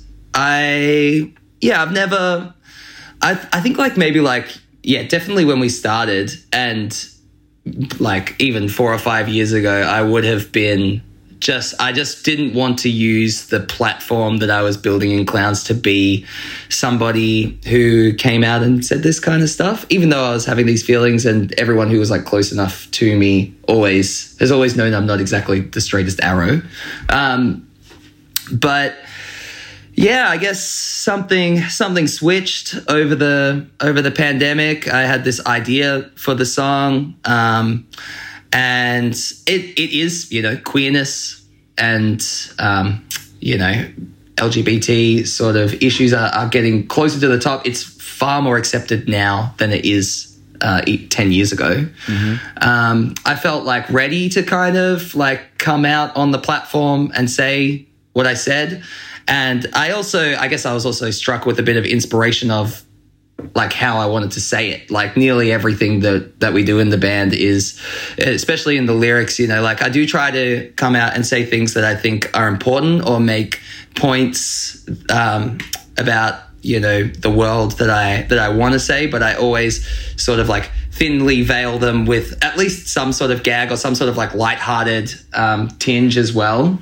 I, yeah, I've never, I, I think like maybe like, yeah, definitely when we started and like even four or five years ago, I would have been just, I just didn't want to use the platform that I was building in Clowns to be somebody who came out and said this kind of stuff, even though I was having these feelings, and everyone who was like close enough to me always has always known I'm not exactly the straightest arrow. Um, but yeah, I guess something something switched over the over the pandemic. I had this idea for the song, um, and it it is, you know, queerness and um, you know, L G B T sort of issues are, are getting closer to the top. It's far more accepted now than it is uh, ten years ago. Mm-hmm. Um, I felt like ready to kind of like come out on the platform and say what I said. And I also, I guess I was also struck with a bit of inspiration of like how I wanted to say it. Like nearly everything that, that we do in the band is, especially in the lyrics, you know, like I do try to come out and say things that I think are important or make points um, about, you know, the world that I, that I want to say, but I always sort of like thinly veil them with at least some sort of gag or some sort of like lighthearted um, tinge as well.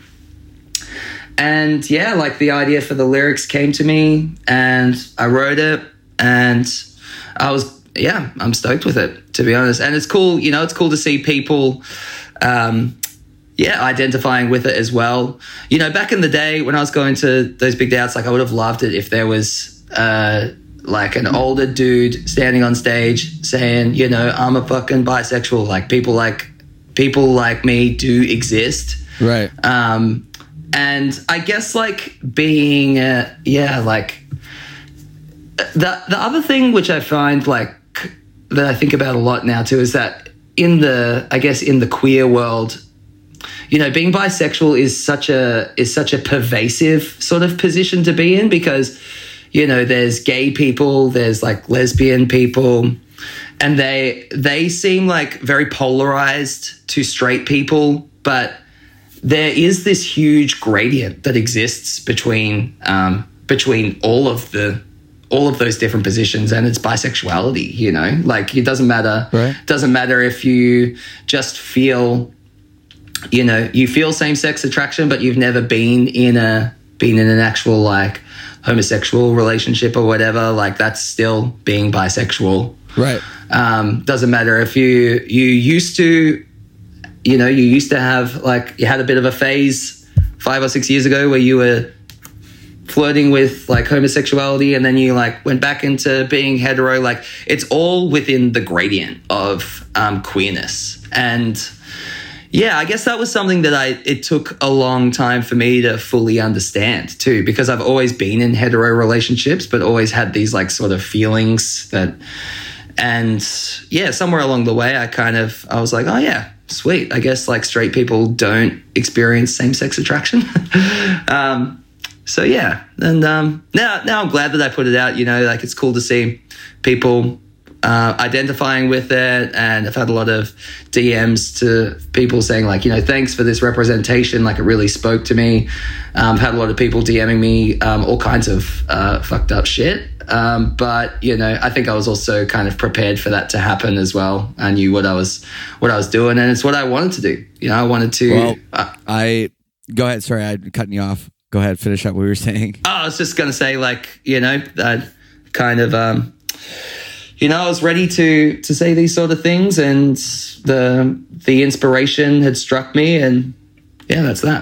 And yeah, like the idea for the lyrics came to me and I wrote it and I was, yeah, I'm stoked with it, to be honest. And it's cool, you know, it's cool to see people, um, yeah, identifying with it as well. You know, back in the day when I was going to those big doubts, like I would have loved it if there was uh, like an older dude standing on stage saying, you know, I'm a fucking bisexual. Like people like, people like me do exist. Right. Um, And I guess like being, uh, yeah, like the the other thing which I find like that I think about a lot now too is that in the, I guess in the queer world, you know, being bisexual is such a is such a pervasive sort of position to be in because, you know, there's gay people, there's like lesbian people, and they they seem like very polarized to straight people, but there is this huge gradient that exists between um, between all of the all of those different positions, and it's bisexuality. You know, like it doesn't matter. Right. Doesn't matter if you just feel, you know, you feel same sex attraction, but you've never been in a been in an actual like homosexual relationship or whatever. Like that's still being bisexual. Right. Um, doesn't matter if you you used to. You know, you used to have like, you had a bit of a phase five or six years ago where you were flirting with like homosexuality and then you like went back into being hetero. Like it's all within the gradient of um, queerness. And yeah, I guess that was something that I, it took a long time for me to fully understand too, because I've always been in hetero relationships, but always had these like sort of feelings that, and yeah, somewhere along the way, I kind of, I was like, oh yeah, sweet. I guess like straight people don't experience same-sex attraction. um, so yeah, and um, now now I'm glad that I put it out. You know, like it's cool to see people uh, identifying with it, and I've had a lot of D Ms to people saying like, you know, thanks for this representation. Like it really spoke to me. Um, I've had a lot of people DMing me um, all kinds of uh, fucked up shit. Um, but you know, I think I was also kind of prepared for that to happen as well. I knew what I was, what I was doing, and it's what I wanted to do. You know, I wanted to. Well, uh, I go ahead. Sorry, I'm cutting you off. Go ahead, finish up what you were saying. Oh, I was just gonna say, like, you know, I kind of, um, you know, I was ready to to say these sort of things, and the the inspiration had struck me, and yeah, that's that.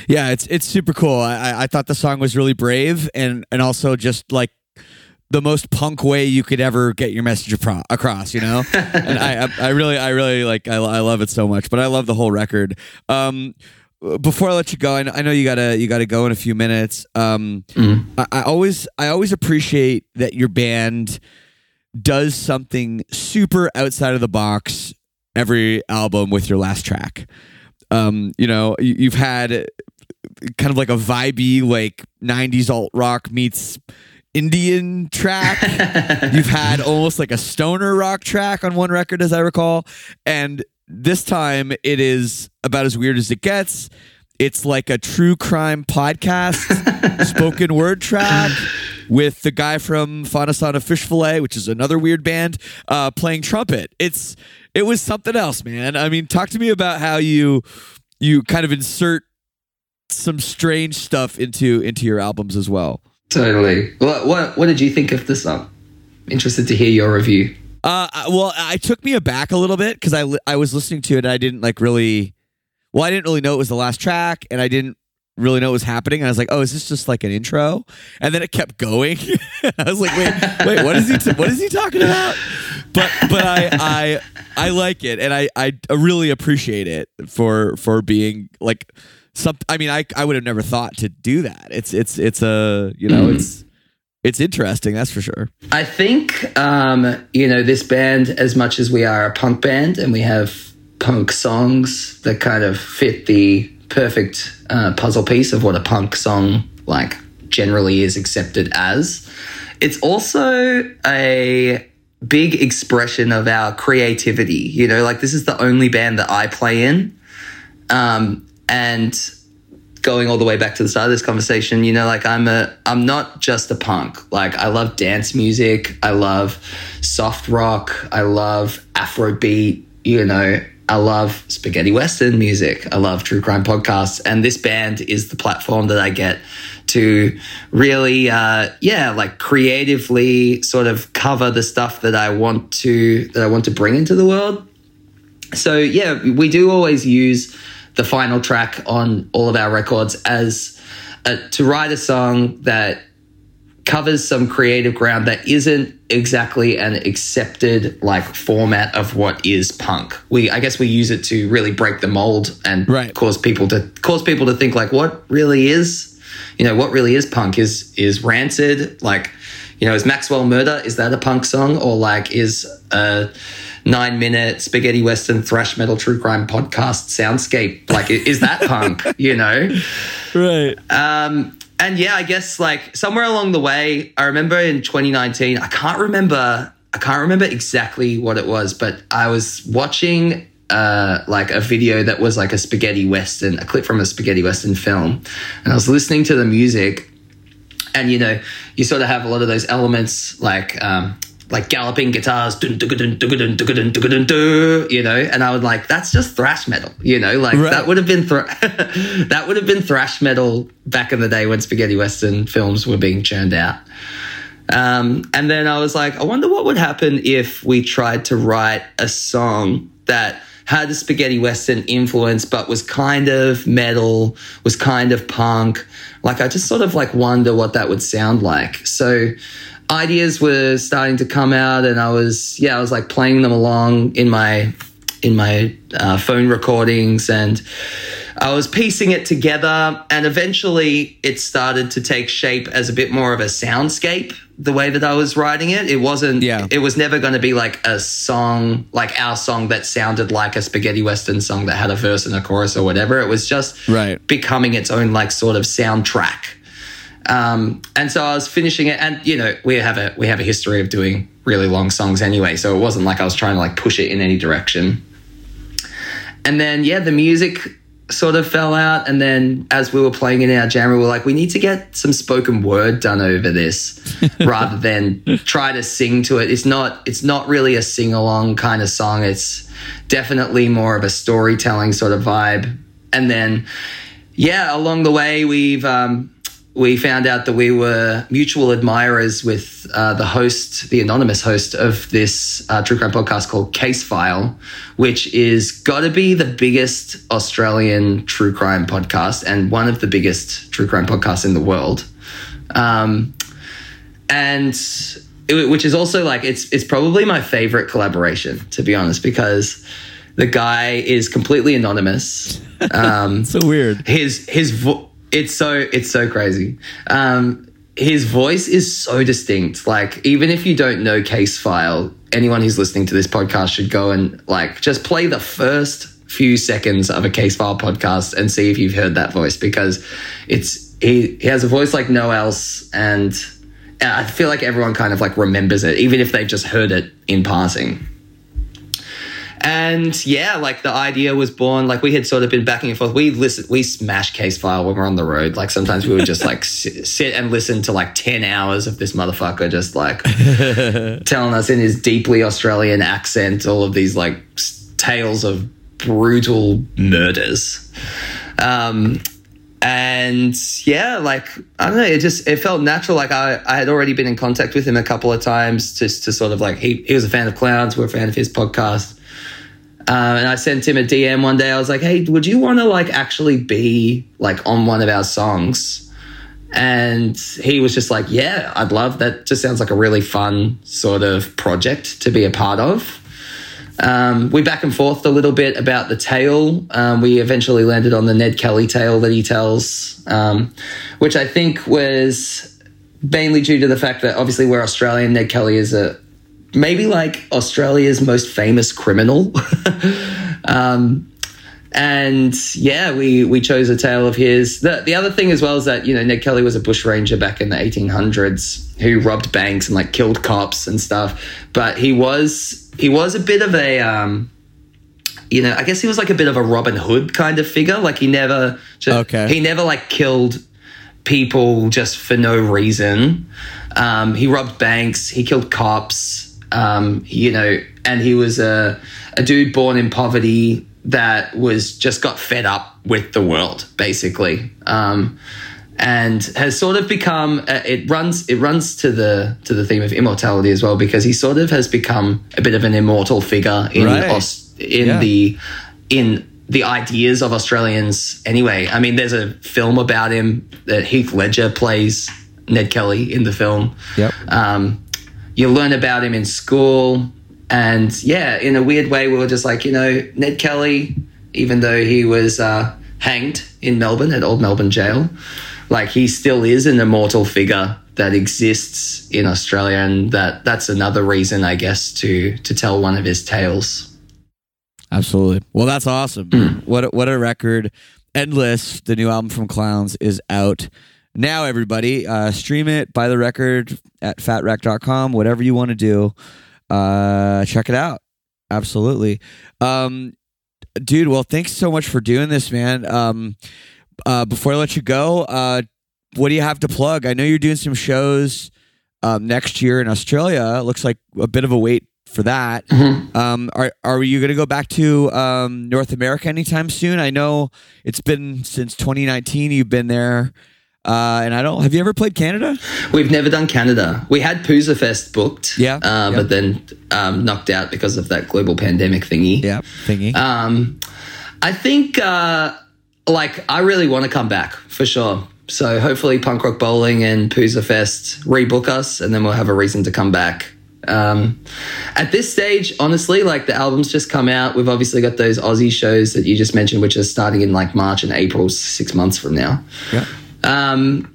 Yeah, it's it's super cool. I I thought the song was really brave and and also just like the most punk way you could ever get your message apro- across, you know? And I, I I really I really like I, I love it so much, but I love the whole record. Um before I let you go, I know, I know you gotta you gotta go in a few minutes. Um, mm. I, I always I always appreciate that your band does something super outside of the box every album with your last track. Um, you know, you, you've had kind of like a vibey like nineties alt rock meets Indian track. You've had almost like a stoner rock track on one record, as I recall, and this time it is about as weird as it gets. It's like a true crime podcast spoken word track with the guy from Fanasana Fish Fillet, which is another weird band, uh, playing trumpet. It's it was something else, man. I mean, talk to me about how you you kind of insert some strange stuff into into your albums as well. Totally. What what what did you think of the song? Interested to hear your review. Uh, well, it took me aback a little bit because I, I was listening to it and I didn't like really, well, I didn't really know it was the last track and I didn't really know what was happening. And I was like, oh, is this just like an intro? And then it kept going. I was like, wait, wait, what is he, t- what is he talking about? But, but I, I, I like it. And I, I really appreciate it for, for being like some, I mean, I, I would have never thought to do that. It's, it's, it's a, you know, mm. it's, It's interesting, that's for sure. I think, um, you know, this band, as much as we are a punk band and we have punk songs that kind of fit the perfect uh, puzzle piece of what a punk song, like, generally is accepted as, it's also a big expression of our creativity. You know, like, this is the only band that I play in. Um, and... going all the way back to the start of this conversation, you know, like I'm a, I'm not just a punk. Like I love dance music. I love soft rock. I love Afrobeat, you know, I love spaghetti Western music. I love true crime podcasts. And this band is the platform that I get to really, uh, yeah, like creatively sort of cover the stuff that I want to, that I want to bring into the world. So yeah, we do always use the final track on all of our records as a, to write a song that covers some creative ground that isn't exactly an accepted like format of what is punk. We, I guess we use it to really break the mold and right. cause people to cause people to think like, what really is, you know, what really is punk? Is, is Rancid, like, you know, is Maxwell Murder, is that a punk song? Or like is a nine minute spaghetti Western thrash metal true crime podcast soundscape, like, is that punk, you know? Right. Um, and yeah, I guess like somewhere along the way, I remember in twenty nineteen, I can't remember, I can't remember exactly what it was, but I was watching uh, like a video that was like a spaghetti Western, a clip from a spaghetti Western film. And I was listening to the music and, you know, you sort of have a lot of those elements like, um, like galloping guitars, dun, dun, dun, dun, dun, dun, dun, dun, dun, dun, you know, and I would like, that's just thrash metal, you know, like right. that would have been thr- that would have been thrash metal back in the day when spaghetti Western films were being churned out. Um, and then I was like, I wonder what would happen if we tried to write a song that had a spaghetti Western influence, but was kind of metal, was kind of punk. Like, I just sort of like wonder what that would sound like. So ideas were starting to come out and I was, yeah, I was like playing them along in my, in my uh, phone recordings and I was piecing it together and eventually it started to take shape as a bit more of a soundscape, the way that I was writing it. It wasn't, yeah. it was never going to be like a song, like our song that sounded like a spaghetti Western song that had a verse and a chorus or whatever. It was just right. becoming its own like sort of soundtrack. Um, and so I was finishing it and, you know, we have a, we have a history of doing really long songs anyway. So it wasn't like I was trying to like push it in any direction. And then, yeah, the music sort of fell out. And then as we were playing in our jam, we were like, we need to get some spoken word done over this rather than try to sing to it. It's not, it's not really a sing along kind of song. It's definitely more of a storytelling sort of vibe. And then, yeah, along the way, we've, um, we found out that we were mutual admirers with uh, the host, the anonymous host of this uh, true crime podcast called Case File, which is got to be the biggest Australian true crime podcast and one of the biggest true crime podcasts in the world. Um, and it, which is also like, it's, it's probably my favorite collaboration, to be honest, because the guy is completely anonymous. Um, so weird. His, his, vo- It's so it's so crazy. Um, his voice is so distinct. Like, even if you don't know Case File, anyone who's listening to this podcast should go and like just play the first few seconds of a Case File podcast and see if you've heard that voice, because it's he, he has a voice like no else, and I feel like everyone kind of like remembers it, even if they've just heard it in passing. And yeah, like the idea was born, like we had sort of been backing and forth. We listen, we smash Case File when we're on the road. Like sometimes we would just like sit, sit and listen to like ten hours of this motherfucker just like telling us in his deeply Australian accent all of these like tales of brutal murders. Um, and yeah, like, I don't know, it just, it felt natural. Like I, I had already been in contact with him a couple of times just to sort of like, he, he was a fan of Clowns. We're a fan of his podcast. Um, and I sent him a D M one day. I was like, hey, would you want to like actually be like on one of our songs? And he was just like, yeah, I'd love that. Just sounds like a really fun sort of project to be a part of. Um, we back and forth a little bit about the tale. Um, we eventually landed on the Ned Kelly tale that he tells, um, which I think was mainly due to the fact that obviously we're Australian. Ned Kelly is a maybe like Australia's most famous criminal. um, and yeah, we, we chose a tale of his. The, the other thing as well is that, you know, Ned Kelly was a bushranger back in the eighteen hundreds who robbed banks and like killed cops and stuff. But he was, he was a bit of a, um, you know, I guess he was like a bit of a Robin Hood kind of figure. Like he never, just, okay. he never like killed people just for no reason. Um, he robbed banks, he killed cops. Um, you know, and he was a, a dude born in poverty that was just got fed up with the world, basically, um, and has sort of become. Uh, it runs. It runs to the to the theme of immortality as well, because he sort of has become a bit of an immortal figure in right. Aus, in yeah. the in the ideas of Australians. Anyway, I mean, there's a film about him that Heath Ledger plays Ned Kelly in the film. Yep. Um, You learn about him in school. And yeah, in a weird way, we were just like, you know, Ned Kelly, even though he was uh, hanged in Melbourne at Old Melbourne Jail, like he still is an immortal figure that exists in Australia. And that that's another reason, I guess, to to tell one of his tales. Absolutely. Well, that's awesome. Mm. What, a, what a record. Endless, the new album from Clowns, is out now, everybody. Uh, stream it, buy the record at fat wreck dot com, whatever you want to do. Uh, check it out. Absolutely. Um, dude, well, thanks so much for doing this, man. Um, uh, before I let you go, uh, what do you have to plug? I know you're doing some shows um, next year in Australia. It looks like a bit of a wait for that. Mm-hmm. Um, are are you going to go back to um, North America anytime soon? I know it's been since twenty nineteen you've been there. Uh, and I don't, have you ever played Canada? We've never done Canada. We had Pooza Fest booked, yeah, uh, yeah. but then um, knocked out because of that global pandemic thingy. Yeah, thingy. Um, I think, uh, like, I really want to come back for sure. So hopefully Punk Rock Bowling and Pooza Fest rebook us, and then we'll have a reason to come back. Um, at this stage, honestly, like the album's just come out. We've obviously got those Aussie shows that you just mentioned, which are starting in like March and April, six months from now. Yeah. Um,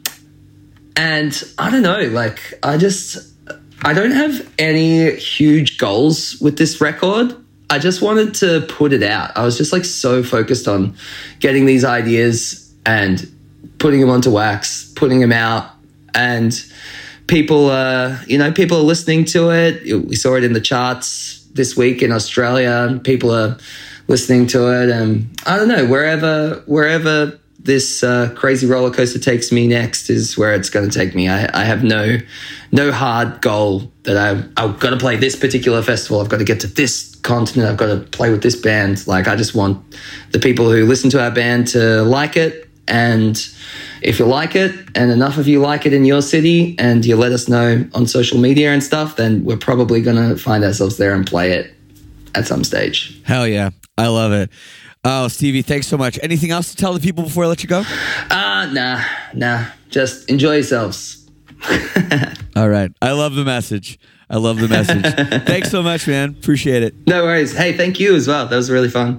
and I don't know, like, I just, I don't have any huge goals with this record. I just wanted to put it out. I was just like so focused on getting these ideas and putting them onto wax, putting them out, and people, uh, you know, people are listening to it. We saw it in the charts this week in Australia. People are listening to it, and I don't know, wherever, wherever this uh, crazy roller coaster takes me next is where it's going to take me. I, I have no no hard goal that I, I've got to play this particular festival. I've got to get to this continent. I've got to play with this band. Like, I just want the people who listen to our band to like it And if you like it and enough of you like it in your city and you let us know on social media and stuff, then we're probably going to find ourselves there and play it at some stage. Hell yeah. I love it. Oh, Stevie, thanks so much. Anything else to tell the people before I let you go? Uh, nah, nah. Just enjoy yourselves. All right. I love the message. I love the message. Thanks so much, man. Appreciate it. No worries. Hey, thank you as well. That was really fun.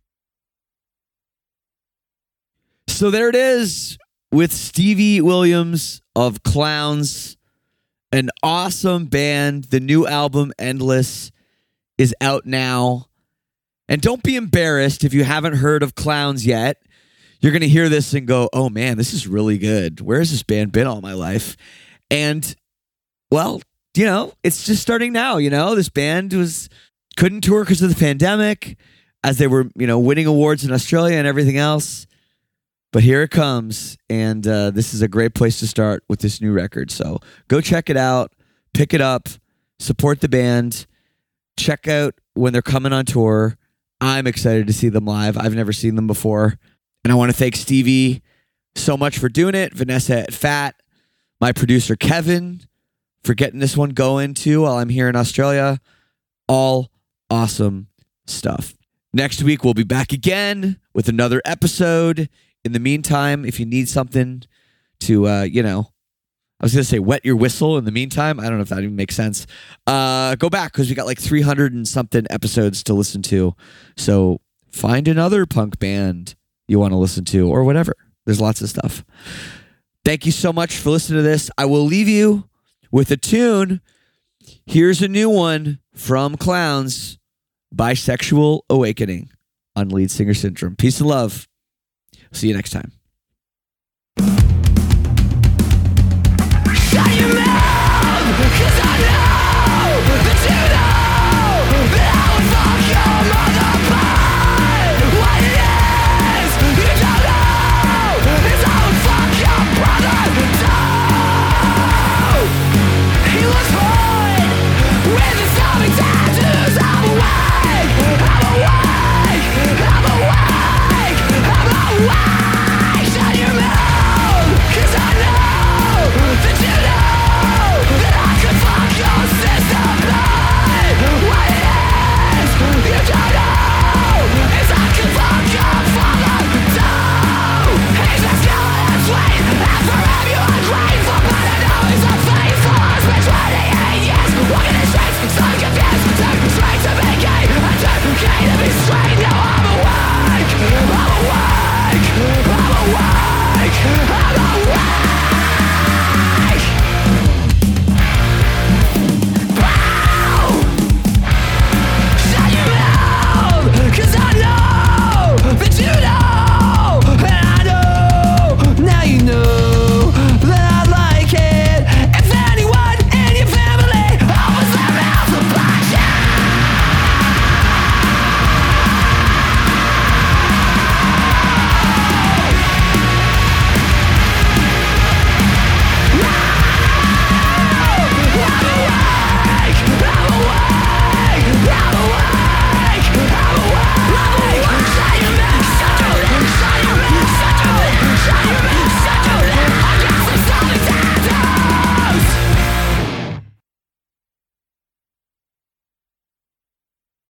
So there it is with Stevie Williams of Clowns, an awesome band. The new album, Endless, is out now. And don't be embarrassed if you haven't heard of Clowns yet. You're going to hear this and go, oh man, this is really good. Where has this band been all my life? And, well, you know, it's just starting now, you know? This band was couldn't tour because of the pandemic as they were, you know, winning awards in Australia and everything else. But here it comes, and uh, this is a great place to start with this new record. So go check it out, pick it up, support the band, check out when they're coming on tour. I'm excited to see them live. I've never seen them before. And I want to thank Stevie so much for doing it, Vanessa at Fat, my producer Kevin for getting this one going too while I'm here in Australia. All awesome stuff. Next week, we'll be back again with another episode. In the meantime, if you need something to, uh, you know, I was going to say wet your whistle in the meantime. I don't know if that even makes sense. Uh, go back because we got like three hundred and something episodes to listen to. So find another punk band you want to listen to or whatever. There's lots of stuff. Thank you so much for listening to this. I will leave you with a tune. Here's a new one from Clowns, Bisexual Awakening on Lead Singer Syndrome. Peace and love. See you next time. Shut your mouth, 'cause I